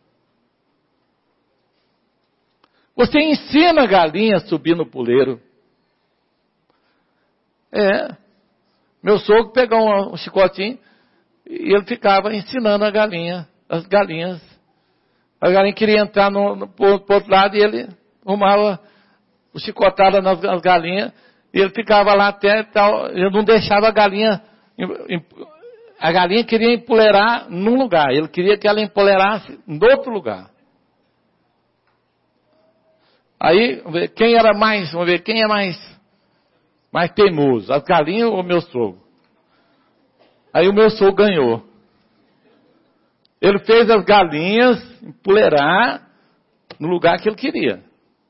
Você ensina a galinha a subir no puleiro. Meu sogro pegou um chicotinho e ele ficava ensinando as galinhas. A galinha queria entrar pro outro lado e ele arrumava o chicotada nas galinhas e ele ficava lá até tal. Ele não deixava a galinha. A galinha queria empoleirar num lugar. Ele queria que ela empoleirasse em outro lugar. Aí, vamos ver quem é mais teimoso, as galinhas ou o meu sogro? Aí o meu sogro ganhou. Ele fez as galinhas empoleirar no lugar que ele queria.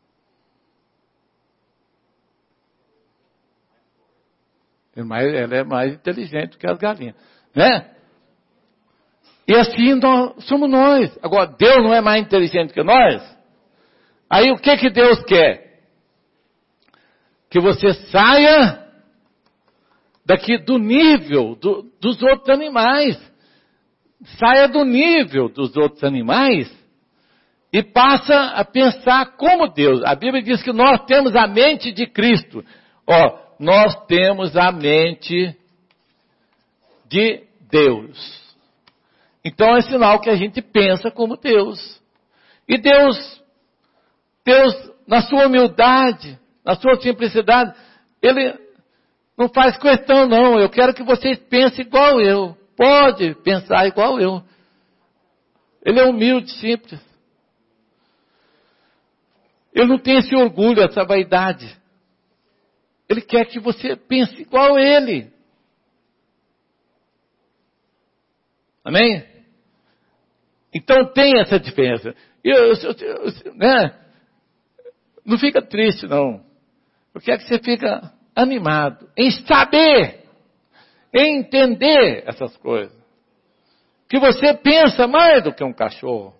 Ele é mais inteligente do que as galinhas, né? E assim somos nós. Agora, Deus não é mais inteligente que nós? Aí o que Deus quer? Que você saia daqui do nível dos outros animais. Saia do nível dos outros animais e passa a pensar como Deus. A Bíblia diz que nós temos a mente de Cristo. Nós temos a mente de Deus. Então é sinal que a gente pensa como Deus. E Deus, na sua humildade, na sua simplicidade, Ele não faz questão, não. Eu quero que vocês pensem igual eu. Pode pensar igual eu. Ele é humilde, simples. Ele não tem esse orgulho, essa vaidade. Ele quer que você pense igual a Ele. Amém? Então tem essa diferença. Né? Não fica triste, não. Eu quero que você fica animado em saber, em entender essas coisas. Que você pensa mais do que um cachorro.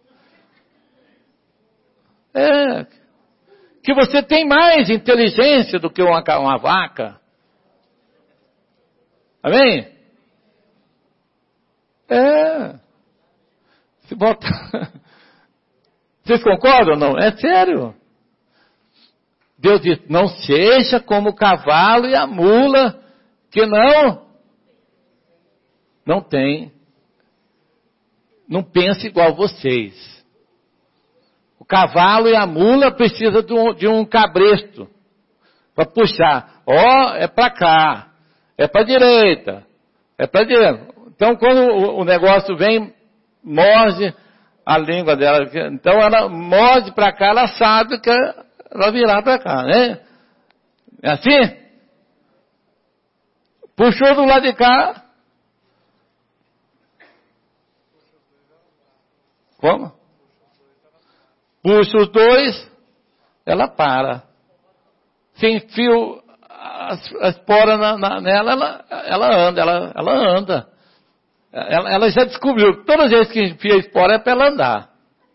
Que você tem mais inteligência do que uma vaca. Amém? Se bota... Vocês concordam ou não? É sério. Deus diz, não seja como o cavalo e a mula, que não tem, não pensa igual vocês. O cavalo e a mula precisam de um cabresto para puxar. É para cá, é para a direita, é para a direita. Então, quando o negócio vem, morde a língua dela. Então, ela morde para cá, ela sabe que ela virar para cá, né? É assim? Puxou do lado de cá. Como? Puxa os dois, ela para. Se enfia a espora nela, ela anda. Ela já descobriu que todas as vezes que enfia a espora é para ela andar.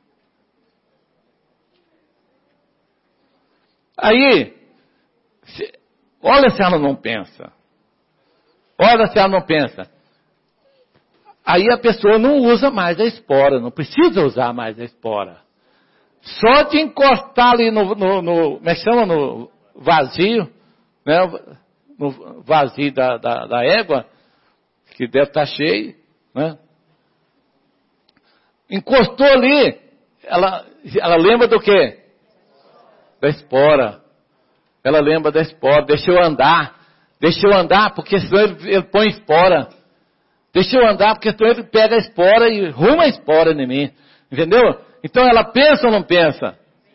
Aí, olha se ela não pensa. Olha se ela não pensa. Aí a pessoa não usa mais a espora, não precisa usar mais a espora. Só de encostar ali como é que chama? No vazio, né? No vazio da égua, que deve estar cheio, né? Encostou ali, ela lembra do quê? Da espora. Ela lembra da espora. Deixa eu andar, porque senão ele põe espora. Deixa eu andar, porque senão ele pega a espora e ruma a espora em mim. Entendeu? Então ela pensa ou não pensa?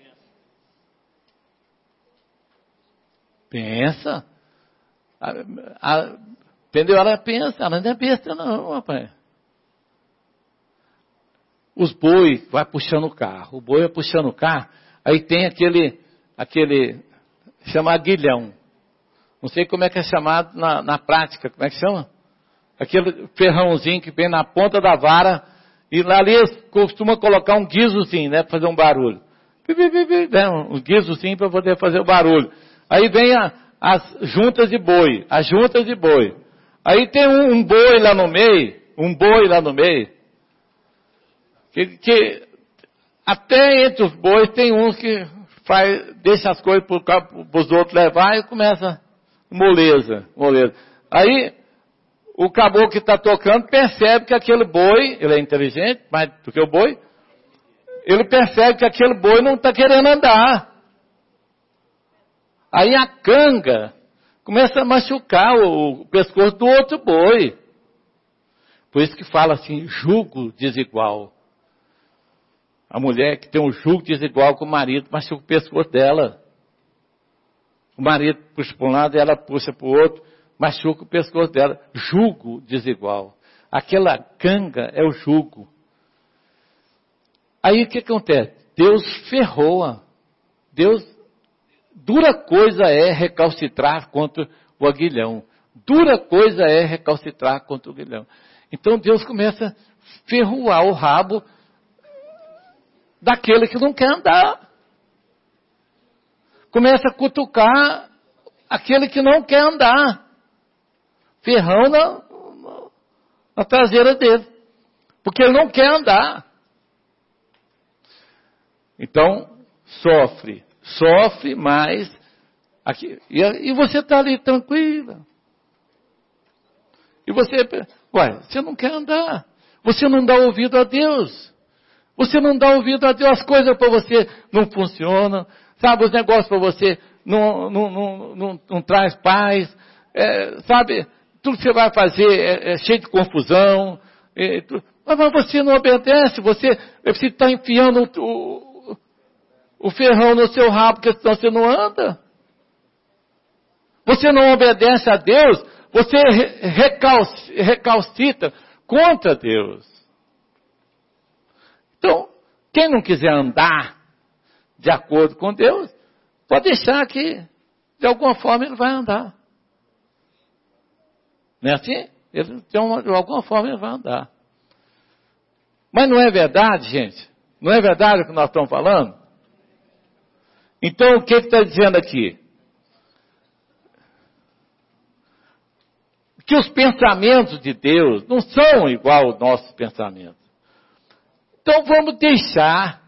Pensa. Entendeu? Ela pensa, ela não é besta não, rapaz. Os boi vai puxando o carro. O boi vai puxando o carro. Aí tem aquele chama aguilhão. Não sei como é que é chamado na prática. Como é que chama? Aquele ferrãozinho que vem na ponta da vara. E lá ali costuma colocar um guizozinho, né? Para fazer um barulho. Um guizozinho para poder fazer o barulho. Aí vem as juntas de boi. As juntas de boi. Aí tem um boi lá no meio. Que até entre os bois tem uns que deixa as coisas para os outros levar e começa moleza. Aí o caboclo que está tocando percebe que aquele boi, ele é inteligente, mais do que o boi, ele percebe que aquele boi não está querendo andar. Aí a canga começa a machucar o pescoço do outro boi. Por isso que fala assim, jugo desigual. A mulher que tem um jugo desigual com o marido machuca o pescoço dela. O marido puxa para um lado e ela puxa para o outro, machuca o pescoço dela. Jugo desigual. Aquela canga é o jugo. Aí o que acontece? Deus ferrou. Dura coisa é recalcitrar contra o aguilhão. Dura coisa é recalcitrar contra o aguilhão. Então Deus começa a ferroar o rabo daquele que não quer andar. Começa a cutucar aquele que não quer andar. Ferrão na traseira dele. Porque ele não quer andar. Então, sofre, mas aqui, e você está ali tranquila. E você não quer andar. Você não dá ouvido a Deus. Você não dá ouvido a Deus. As coisas para você não funcionam. Sabe, os negócios para você não traz paz. Sabe, tudo que você vai fazer é cheio de confusão. Mas você não obedece. Você está enfiando o ferrão no seu rabo, porque senão você não anda. Você não obedece a Deus, você recalcita contra Deus. Então, quem não quiser andar de acordo com Deus, pode deixar que, de alguma forma, ele vai andar. Não é assim? De alguma forma ele vai andar. Mas não é verdade, gente? Não é verdade o que nós estamos falando? Então, o que está dizendo aqui? Que os pensamentos de Deus não são igual aos nossos pensamentos. Então, vamos deixar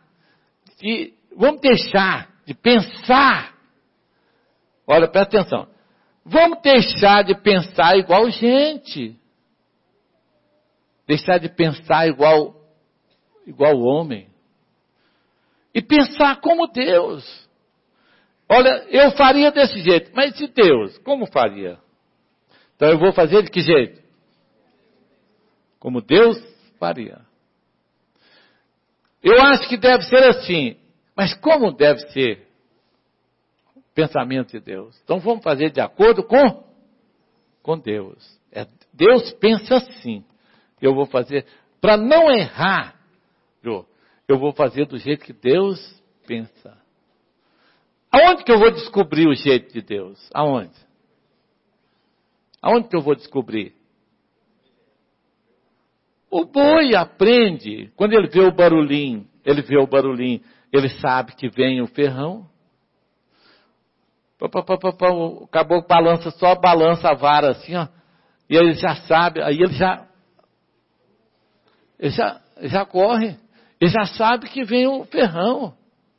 de pensar. Olha, presta atenção. Vamos deixar de pensar igual gente. Deixar de pensar igual homem. E pensar como Deus. Olha, eu faria desse jeito, mas de Deus, como faria? Então eu vou fazer de que jeito? Como Deus faria. Eu acho que deve ser assim, mas como deve ser o pensamento de Deus? Então vamos fazer de acordo com Deus. Deus pensa assim. Eu vou fazer, para não errar, eu vou fazer do jeito que Deus pensa. Aonde que eu vou descobrir o jeito de Deus? Aonde? Aonde que eu vou descobrir? O boi aprende, quando ele vê o barulhinho, ele sabe que vem o ferrão. O caboclo balança a vara assim, ó, e ele já sabe, aí ele já corre, ele já sabe que vem o ferrão.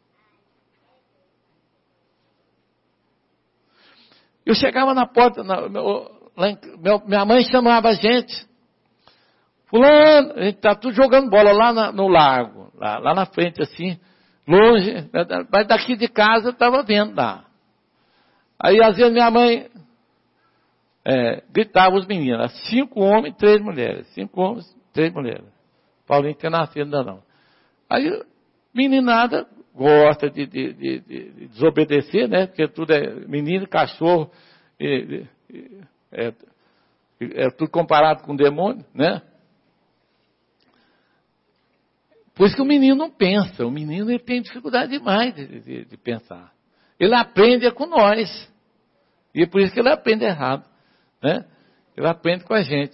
Eu chegava na porta, minha mãe chamava a gente. Fulano, a gente está tudo jogando bola lá no lago, lá na frente assim, longe, mas daqui de casa eu estava vendo lá. Aí às vezes minha mãe gritava os meninos, 5 homens, 3 mulheres, 5 homens, 3 mulheres. Paulinho tem nascido ainda não. Aí meninada gosta de desobedecer, né? Porque tudo é menino, cachorro, é tudo comparado com demônio, né? Por isso que o menino não pensa, o menino ele tem dificuldade demais de pensar. Ele aprende com nós. E é por isso que ele aprende errado, né? Ele aprende com a gente.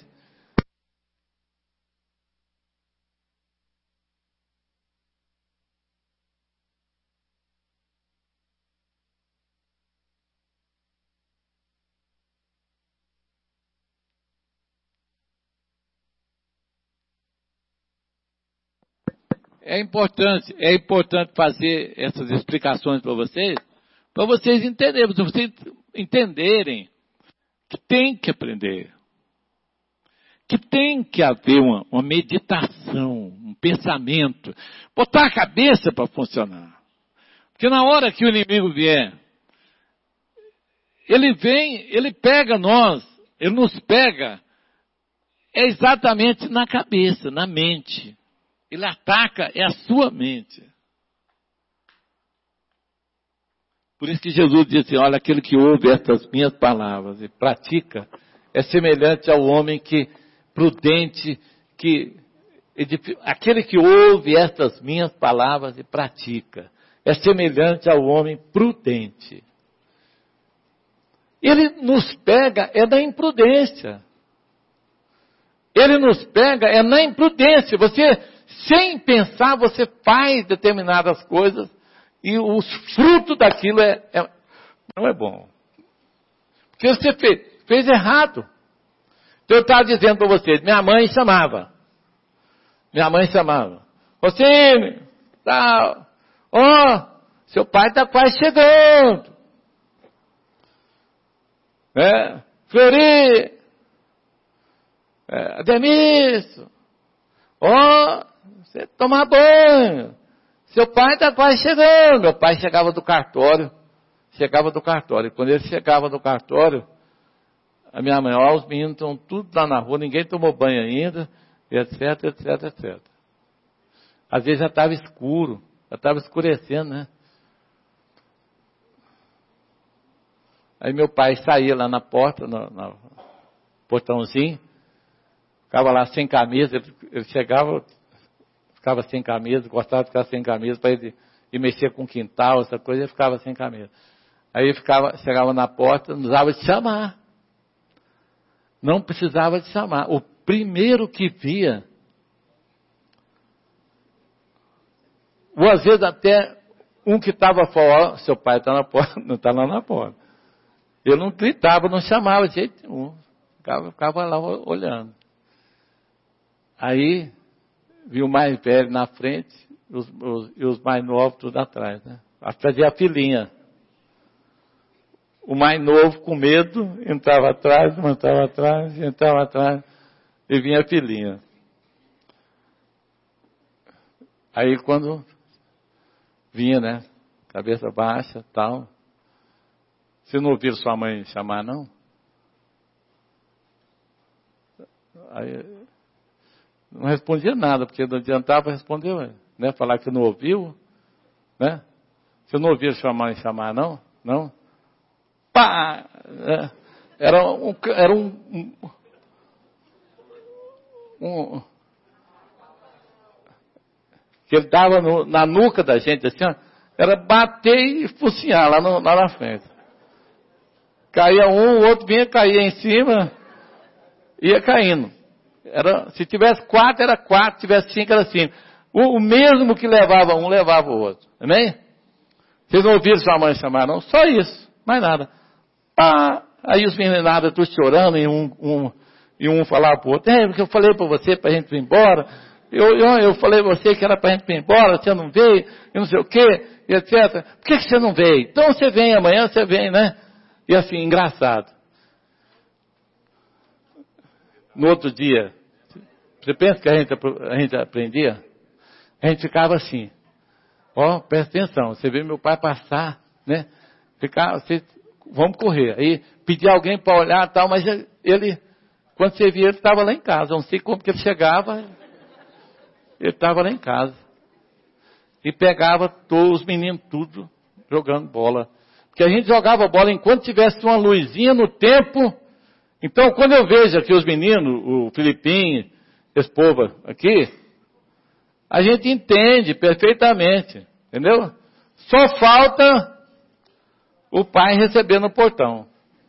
É importante fazer essas explicações para vocês entenderem que tem que aprender, que tem que haver uma meditação, um pensamento, botar a cabeça para funcionar. Porque na hora que o inimigo vier, ele pega nós, ele nos pega exatamente na cabeça, na mente. Ele ataca, é a sua mente. Por isso que Jesus disse, olha, aquele que ouve estas minhas palavras e pratica, é semelhante ao homem prudente, aquele que ouve estas minhas palavras e pratica, é semelhante ao homem prudente. Ele nos pega, na imprudência. Ele nos pega, na imprudência. Sem pensar, você faz determinadas coisas e o fruto daquilo não é bom. Porque você fez errado. Então eu estava dizendo para vocês, minha mãe chamava. Você, tal, seu pai está quase chegando. Flori, Ademilson, você tomar banho. Seu pai está quase chegando. Meu pai chegava do cartório. E quando ele chegava do cartório, a minha mãe, os meninos estão tudo lá na rua, ninguém tomou banho ainda, etc. Às vezes já estava escuro, já estava escurecendo, né? Aí meu pai saía lá na porta, no portãozinho, ficava lá sem camisa, ele chegava, ficava sem camisa, gostava de ficar sem camisa para ele ir mexer com o quintal, essa coisa, ele ficava sem camisa. Aí chegava na porta, não precisava de chamar. Não precisava de chamar. O primeiro que via, ou às vezes até um que estava fora, seu pai está na porta, não está lá na porta. Eu não gritava, não chamava de jeito nenhum. Ficava lá olhando. Aí, vi o mais velho na frente e os mais novos tudo atrás, né? Fazia a filinha. O mais novo, com medo, entrava atrás e vinha a filinha. Aí quando vinha, né? Cabeça baixa, tal. Você não ouviram sua mãe chamar, não? Aí, não respondia nada, porque não adiantava responder, né? Falar que não ouviu, né? Você não ouviu sua mãe chamar, não? Não? Pá! Era um que ele dava na nuca da gente, assim, ó, era bater e focinhar lá na frente. Caía um, o outro vinha, caía em cima, ia caindo. Se tivesse 4, era 4, se tivesse 5, era 5. O mesmo que levava um, levava o outro. Amém? Vocês não ouviram sua mãe chamar, não? Só isso, mais nada. Aí os meninos todos chorando, e um falava para o outro, porque eu falei para você para a gente ir embora, eu falei para você que era para a gente ir embora, você não veio, e não sei o quê, e etc. Por que você não veio? Então você vem, amanhã você vem, né? E assim, engraçado. No outro dia, você pensa que a gente aprendia? A gente ficava assim, presta atenção, você vê meu pai passar, né? Vamos correr. Aí pedir alguém para olhar e tal, mas ele, quando você via, ele estava lá em casa. Eu não sei como que ele chegava, ele estava lá em casa. E pegava todos os meninos tudo jogando bola. Porque a gente jogava bola enquanto tivesse uma luzinha no tempo. Então, quando eu vejo aqui os meninos, o Filipinho, esse povo aqui, a gente entende perfeitamente, entendeu? Só falta o pai receber no portão.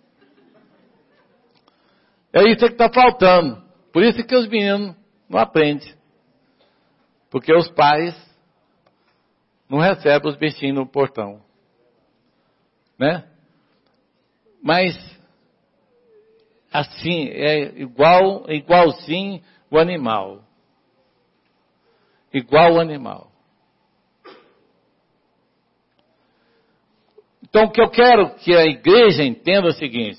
É isso que está faltando. Por isso que os meninos não aprendem. Porque os pais não recebem os bichinhos no portão. Né? Mas, assim, é igualzinho o animal. Igual o animal. Então, o que eu quero que a igreja entenda é o seguinte: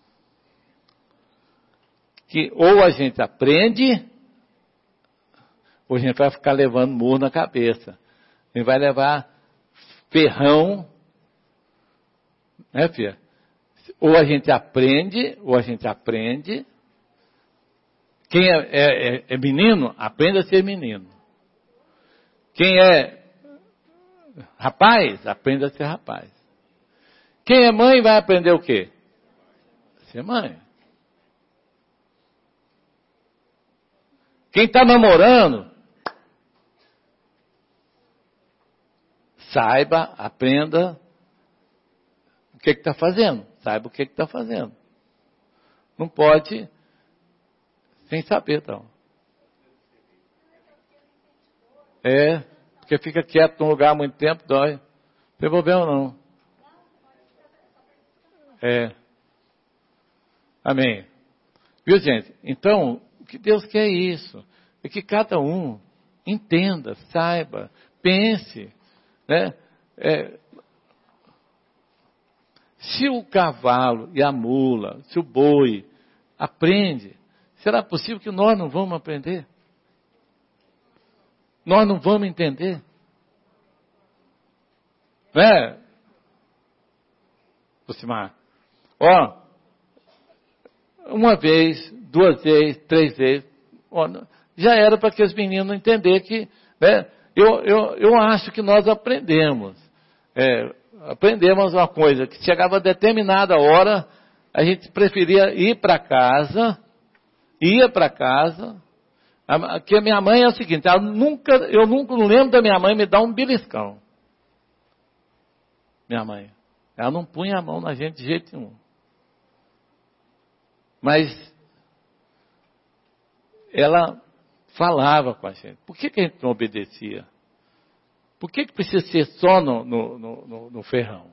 que ou a gente aprende, ou a gente vai ficar levando murro na cabeça. A gente vai levar ferrão, né, filha? Ou a gente aprende, Quem é menino, aprenda a ser menino. Quem é rapaz, aprenda a ser rapaz. Quem é mãe vai aprender o quê? Ser mãe. Quem está namorando, saiba, aprenda o que está fazendo. Saiba o que está fazendo. Não pode sem saber, então. Porque fica quieto num lugar há muito tempo, dói. Não tem problema não. Amém. Viu, gente? Então, o que Deus quer é isso. É que cada um entenda, saiba, pense, né? Se o cavalo e a mula, se o boi aprende, será possível que nós não vamos aprender? Nós não vamos entender? Né? Lucimar, uma vez, 2 vezes, 3 vezes, já era para que os meninos entenderem que, né, eu acho que nós aprendemos. Aprendemos uma coisa, que chegava a determinada hora, a gente preferia ir para casa, que a minha mãe é o seguinte, eu nunca não lembro da minha mãe me dar um beliscão. Minha mãe, ela não punha a mão na gente de jeito nenhum. Mas ela falava com a gente. Por que a gente não obedecia? Por que precisa ser só no ferrão?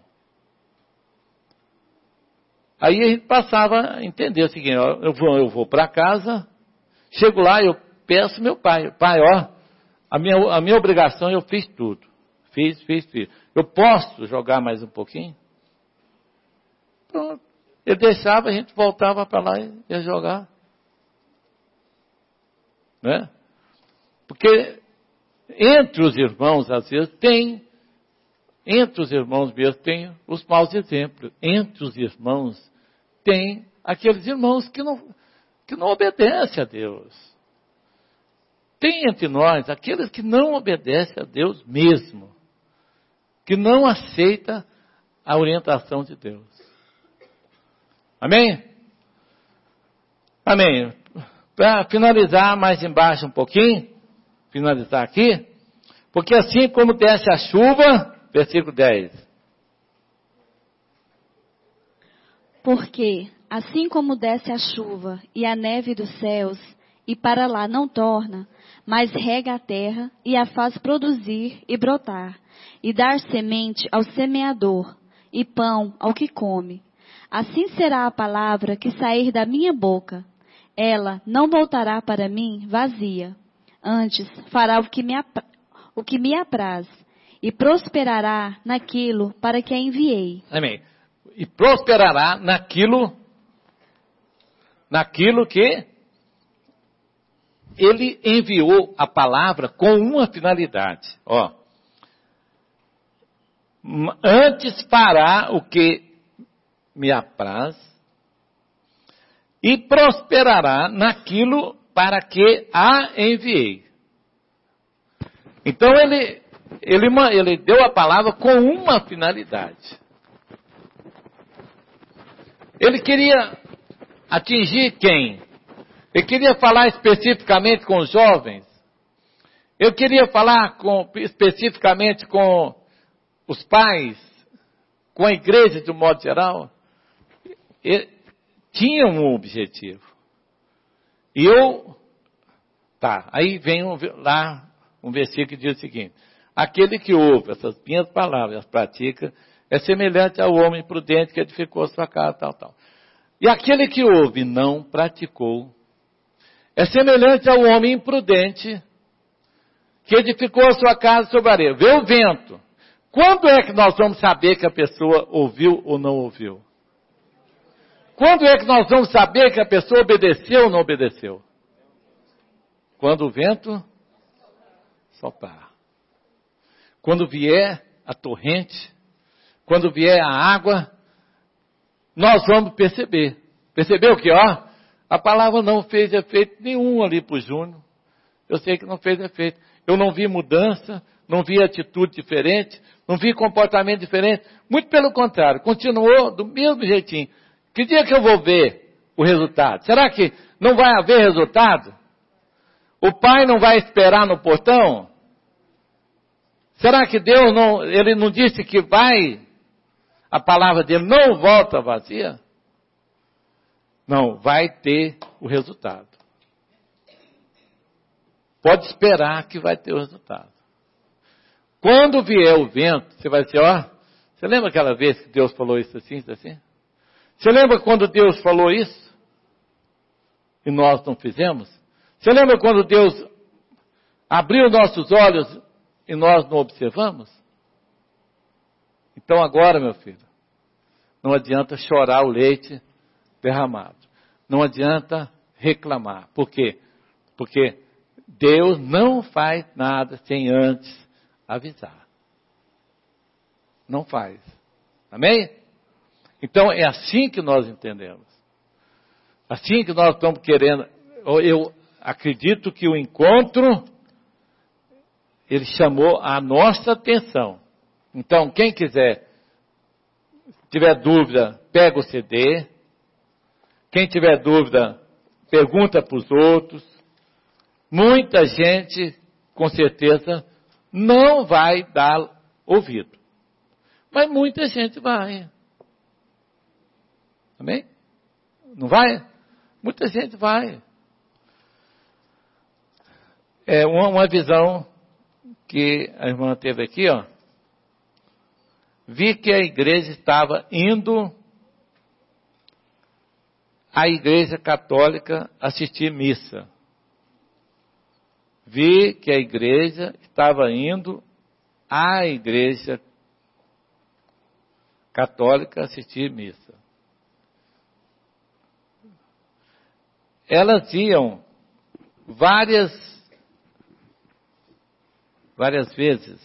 Aí a gente passava a entender o seguinte, eu vou para casa, chego lá, eu peço meu pai, a minha obrigação eu fiz tudo. Fiz. Eu posso jogar mais um pouquinho? Pronto. Ele deixava, a gente voltava para lá e ia jogar. Né? Porque entre os irmãos, às vezes, entre os irmãos mesmo, tem os maus exemplos. Entre os irmãos, tem aqueles irmãos que não obedecem a Deus. Tem entre nós aqueles que não obedecem a Deus mesmo. Que não aceita a orientação de Deus. Amém? Amém. Para finalizar mais embaixo um pouquinho, finalizar aqui, porque assim como desce a chuva, versículo 10. Porque assim como desce a chuva e a neve dos céus, e para lá não torna, mas rega a terra e a faz produzir e brotar, e dar semente ao semeador, e pão ao que come. Assim será a palavra que sair da minha boca. Ela não voltará para mim vazia. Antes fará o que me apraz, e prosperará naquilo para que a enviei. Amém. E prosperará naquilo que ele enviou a palavra com uma finalidade. Ó. Antes fará o que me apraz e prosperará naquilo para que a enviei. Então ele deu a palavra com uma finalidade. Ele queria atingir quem? Ele queria falar especificamente com os jovens. Ele queria falar especificamente com os pais, com a igreja de um modo geral. Ele tinha um objetivo. E aí vem lá um versículo que diz o seguinte: aquele que ouve essas minhas palavras e as pratica, é semelhante ao homem prudente que edificou a sua casa, tal. E aquele que ouve e não praticou, é semelhante ao homem imprudente que edificou a sua casa sobre a areia. Vê o vento. Quando é que nós vamos saber que a pessoa ouviu ou não ouviu? Quando é que nós vamos saber que a pessoa obedeceu ou não obedeceu? Quando o vento soprar. Quando vier a torrente, quando vier a água, nós vamos perceber. Percebeu que, a palavra não fez efeito nenhum ali para o Júnior. Eu sei que não fez efeito. Eu não vi mudança, não vi atitude diferente, não vi comportamento diferente. Muito pelo contrário, continuou do mesmo jeitinho. Que dia que eu vou ver o resultado? Será que não vai haver resultado? O pai não vai esperar no portão? Será que Deus ele não disse que a palavra dele não volta vazia? Não, vai ter o resultado. Pode esperar que vai ter o resultado. Quando vier o vento, você vai dizer, você lembra aquela vez que Deus falou isso assim? Você lembra quando Deus falou isso? E nós não fizemos? Você lembra quando Deus abriu nossos olhos e nós não observamos? Então agora, meu filho, não adianta chorar o leite derramado. Não adianta reclamar. Por quê? Porque Deus não faz nada sem antes avisar. Não faz. Amém? Então é assim que nós entendemos. Assim que nós estamos querendo. Eu acredito que o encontro, ele chamou a nossa atenção. Então, quem quiser, tiver dúvida, pega o CD. Quem tiver dúvida, pergunta para os outros. Muita gente, com certeza, não vai dar ouvido. Mas muita gente vai. Amém? Não vai? Muita gente vai. É uma visão que a irmã teve aqui, Vi que a igreja estava indo à igreja católica assistir missa. Vi que a igreja estava indo à igreja católica assistir missa. Elas iam várias vezes.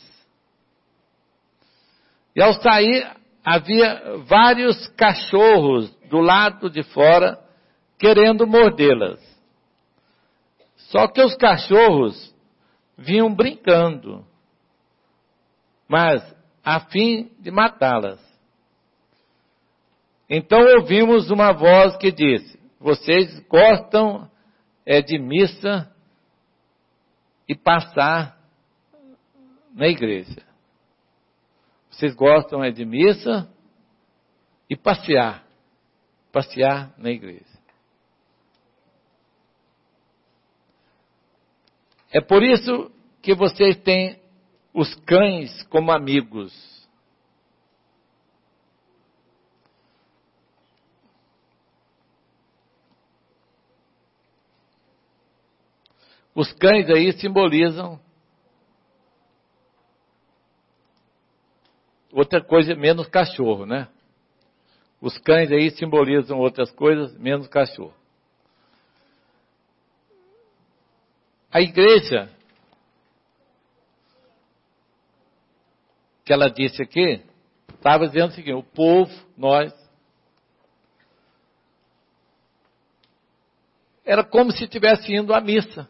E ao sair, havia vários cachorros do lado de fora querendo mordê-las. Só que os cachorros vinham brincando, mas a fim de matá-las. Então ouvimos uma voz que disse: vocês gostam de missa e passar na igreja. Vocês gostam de missa e passear na igreja. É por isso que vocês têm os cães como amigos. Os cães aí simbolizam outra coisa menos cachorro, né? Os cães aí simbolizam outras coisas menos cachorro. A igreja, que ela disse aqui, estava dizendo o seguinte: o povo, nós, era como se estivesse indo à missa.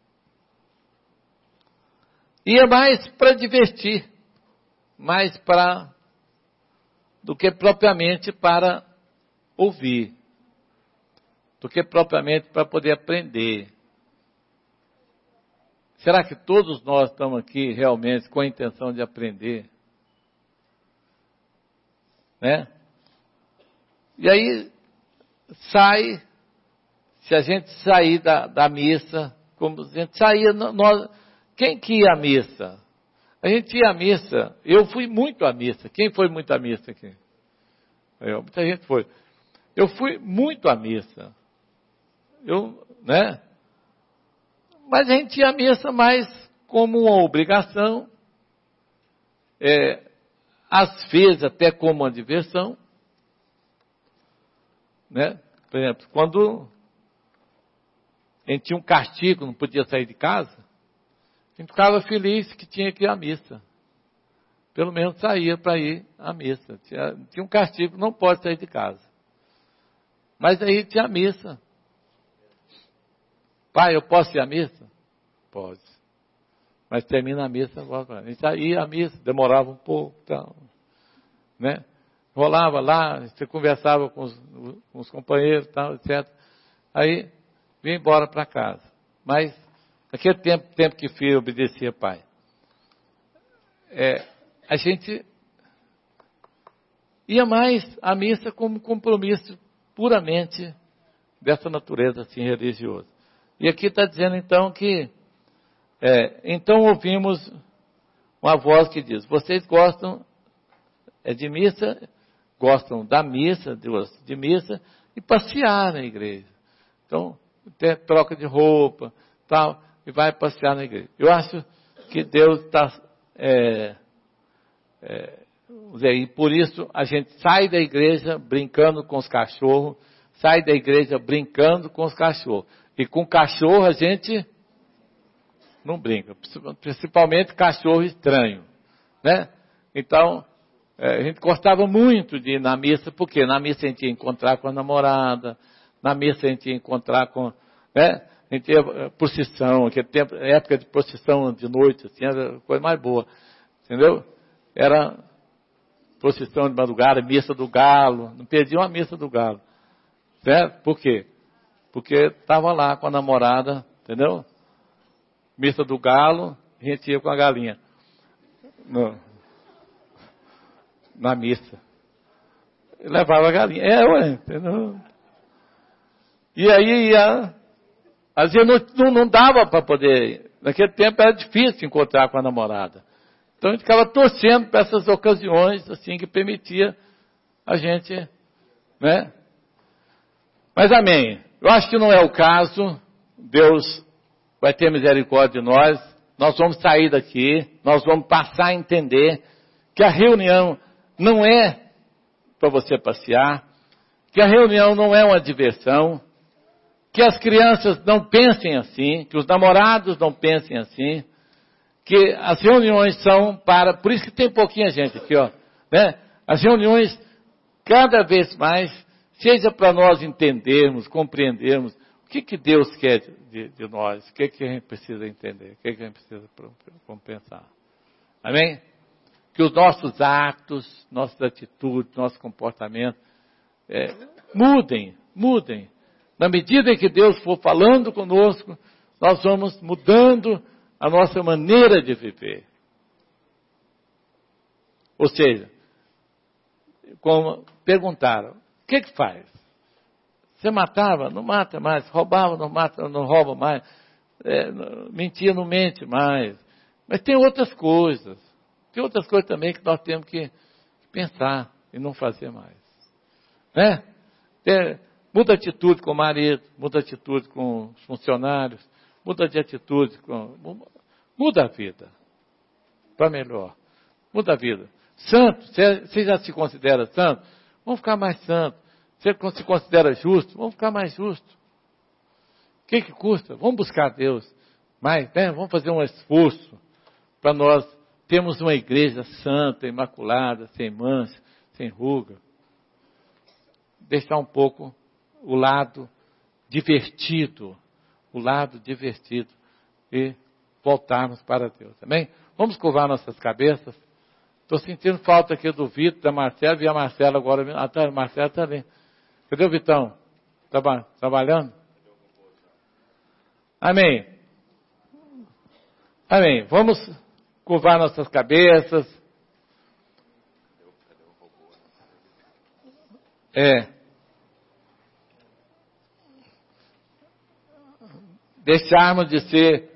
Ia mais para divertir, mais para, do que propriamente para ouvir, do que propriamente para poder aprender. Será que todos nós estamos aqui realmente com a intenção de aprender? Né? E aí sai, se a gente sair da missa, como a gente saía, quem que ia à missa? A gente ia à missa, eu fui muito à missa. Quem foi muito à missa aqui? Muita gente foi. Eu fui muito à missa. Né? Mas a gente ia à missa mais como uma obrigação, às vezes até como uma diversão. Né? Por exemplo, quando a gente tinha um castigo, não podia sair de casa, a gente ficava feliz que tinha que ir à missa. Pelo menos saía para ir à missa. Tinha um castigo, não pode sair de casa. Mas aí tinha a missa. Pai, eu posso ir à missa? Pode. Mas termina a missa agora. A gente ia à missa, demorava um pouco, tal, né? Rolava lá, você conversava com os companheiros, tal, etc. Aí vinha embora para casa. Mas naquele tempo que filho obedecia pai, a gente ia mais à missa como compromisso puramente dessa natureza assim religiosa. E aqui está dizendo então que então ouvimos uma voz que diz: vocês gostam de missa, gostam da missa, de missa, e passear na igreja. Então, tem troca de roupa, tal, e vai passear na igreja. Eu acho que Deus está, e por isso a gente sai da igreja brincando com os cachorros, sai da igreja brincando com os cachorros. E com cachorro a gente não brinca, principalmente cachorro estranho, né? Então, a gente gostava muito de ir na missa, porque na missa a gente ia encontrar com a namorada, na missa a gente ia encontrar com, né? A gente ia procissão, aquele tempo, época de procissão de noite, assim, era a coisa mais boa, entendeu? Era procissão de madrugada, missa do galo, não perdia uma missa do galo, certo? Por quê? Porque estava lá com a namorada, entendeu? Missa do galo, a gente ia com a galinha na missa. Levava a galinha. Entendeu? E aí às vezes não dava para poder. Naquele tempo era difícil encontrar com a namorada. Então a gente ficava torcendo para essas ocasiões, assim, que permitia a gente, né? Mas amém. Eu acho que não é o caso. Deus vai ter misericórdia de nós. Nós vamos sair daqui. Nós vamos passar a entender que a reunião não é para você passear. Que a reunião não é uma diversão. Que as crianças não pensem assim. Que os namorados não pensem assim. Que as reuniões são para... Por isso que tem pouquinha gente aqui, ó. Né? As reuniões, cada vez mais, seja para nós entendermos, compreendermos o que Deus quer de nós, o que a gente precisa entender, o que a gente precisa compensar. Amém? Que os nossos atos, nossas atitudes, nosso comportamento mudem. Na medida em que Deus for falando conosco, nós vamos mudando a nossa maneira de viver. Ou seja, como perguntaram, o que faz? Você matava? Não mata mais. Roubava? Não mata, não rouba mais. mentir não mente mais. Mas tem outras coisas. Tem outras coisas também que nós temos que pensar e não fazer mais. Né? Muda atitude com o marido, muda atitude com os funcionários, muda de atitude muda a vida para melhor. Muda a vida. Santo, você já se considera santo? Vamos ficar mais santo. Você se considera justo? Vamos ficar mais justo. O que custa? Vamos buscar Deus. Mas, vamos fazer um esforço para nós termos uma igreja santa, imaculada, sem mancha, sem ruga. Deixar um pouco o lado divertido e voltarmos para Deus. Amém? Vamos curvar nossas cabeças. Estou sentindo falta aqui do Vitor, da Marcela, vi a Marcela agora. A Marcela está ali. Cadê o Vitão? Trabalhando? Amém. Amém. Vamos curvar nossas cabeças. Deixarmos de ser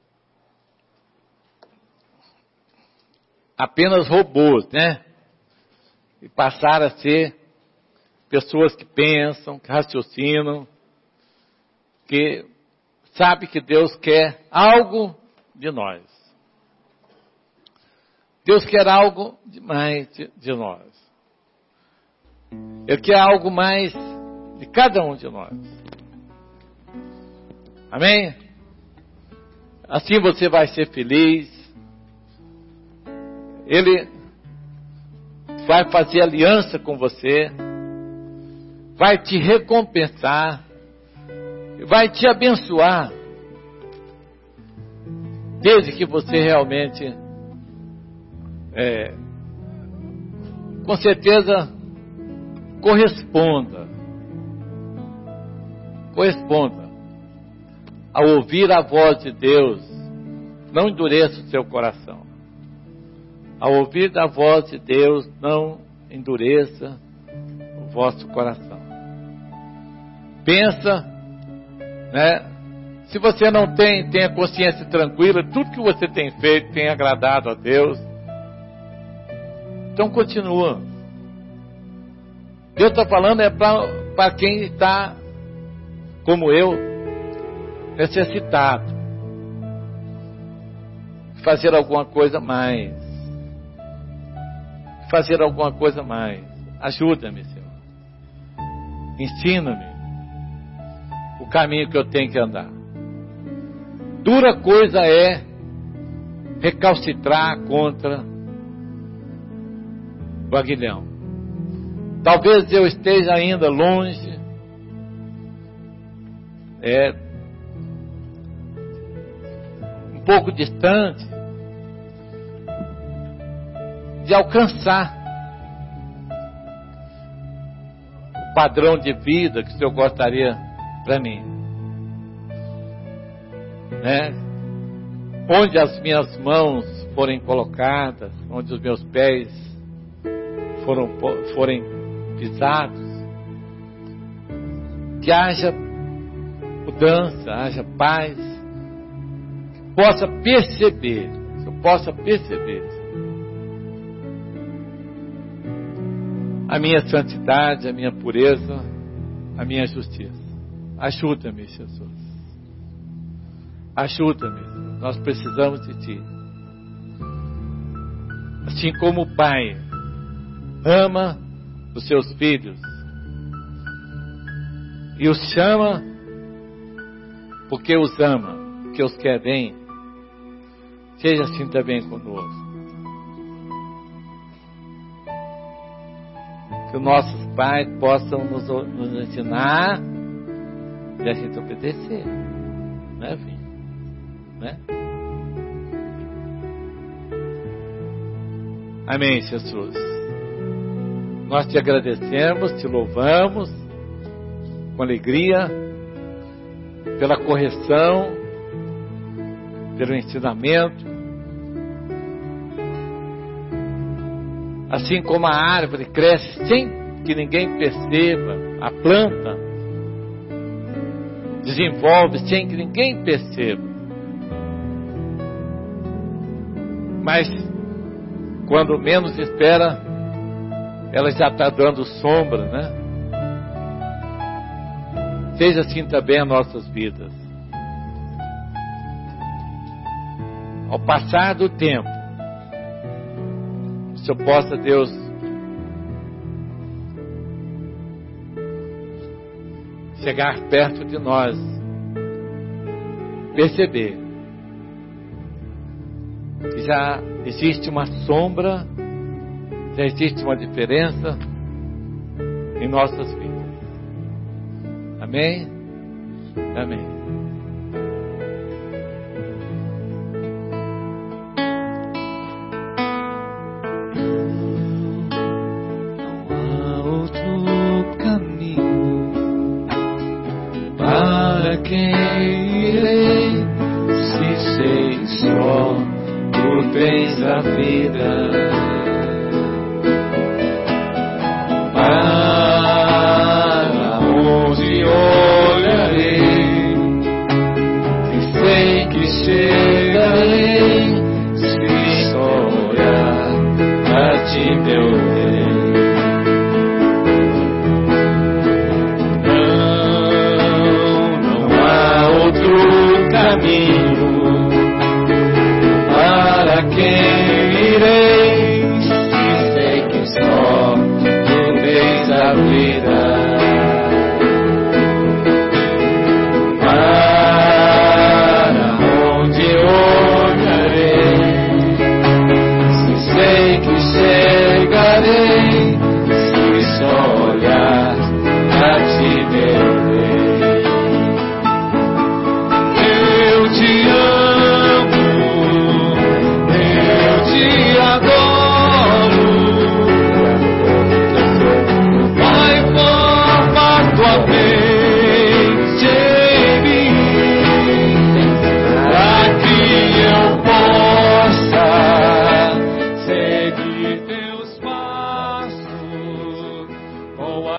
apenas robôs, né? E passar a ser pessoas que pensam, que raciocinam, que sabem que Deus quer algo de nós. Deus quer algo mais de nós. Ele quer algo mais de cada um de nós. Amém? Assim você vai ser feliz. Ele vai fazer aliança com você, vai te recompensar, vai te abençoar, desde que você realmente, com certeza, corresponda ao ouvir a voz de Deus. Não endureça o seu coração. Ao ouvir a voz de Deus, não endureça o vosso coração. Pensa, né? Se você não tem a consciência tranquila, tudo que você tem feito tem agradado a Deus. Então continua. Deus está falando para quem está, como eu, necessitado. Fazer alguma coisa mais. Fazer alguma coisa mais. Ajuda-me, Senhor. Ensina-me o caminho que eu tenho que andar. Dura coisa é recalcitrar contra o aguilhão. Talvez eu esteja ainda longe um pouco distante de alcançar o padrão de vida que o Senhor gostaria para mim, né? Onde as minhas mãos forem colocadas, onde os meus pés forem pisados, que haja mudança, haja paz, que possa perceber, que eu possa perceber a minha santidade, a minha pureza, a minha justiça. Ajuda-me, Jesus. Ajuda-me. Nós precisamos de Ti. Assim como o Pai ama os seus filhos e os chama porque os ama, porque os quer bem, seja assim também conosco. Que os nossos pais possam nos ensinar e a gente obedecer, né, filho? Né? Amém, Jesus. Nós te agradecemos, te louvamos com alegria pela correção, pelo ensinamento. Assim como a árvore cresce sem que ninguém perceba, a planta desenvolve sem que ninguém perceba. Mas quando menos espera, ela já está dando sombra, né? Seja assim também as nossas vidas. Ao passar do tempo, que o Senhor possa, Deus, chegar perto de nós, perceber que já existe uma sombra, já existe uma diferença em nossas vidas. Amém? Amém. Não há outro caminho para quem irei, se sei só tu tens a vida.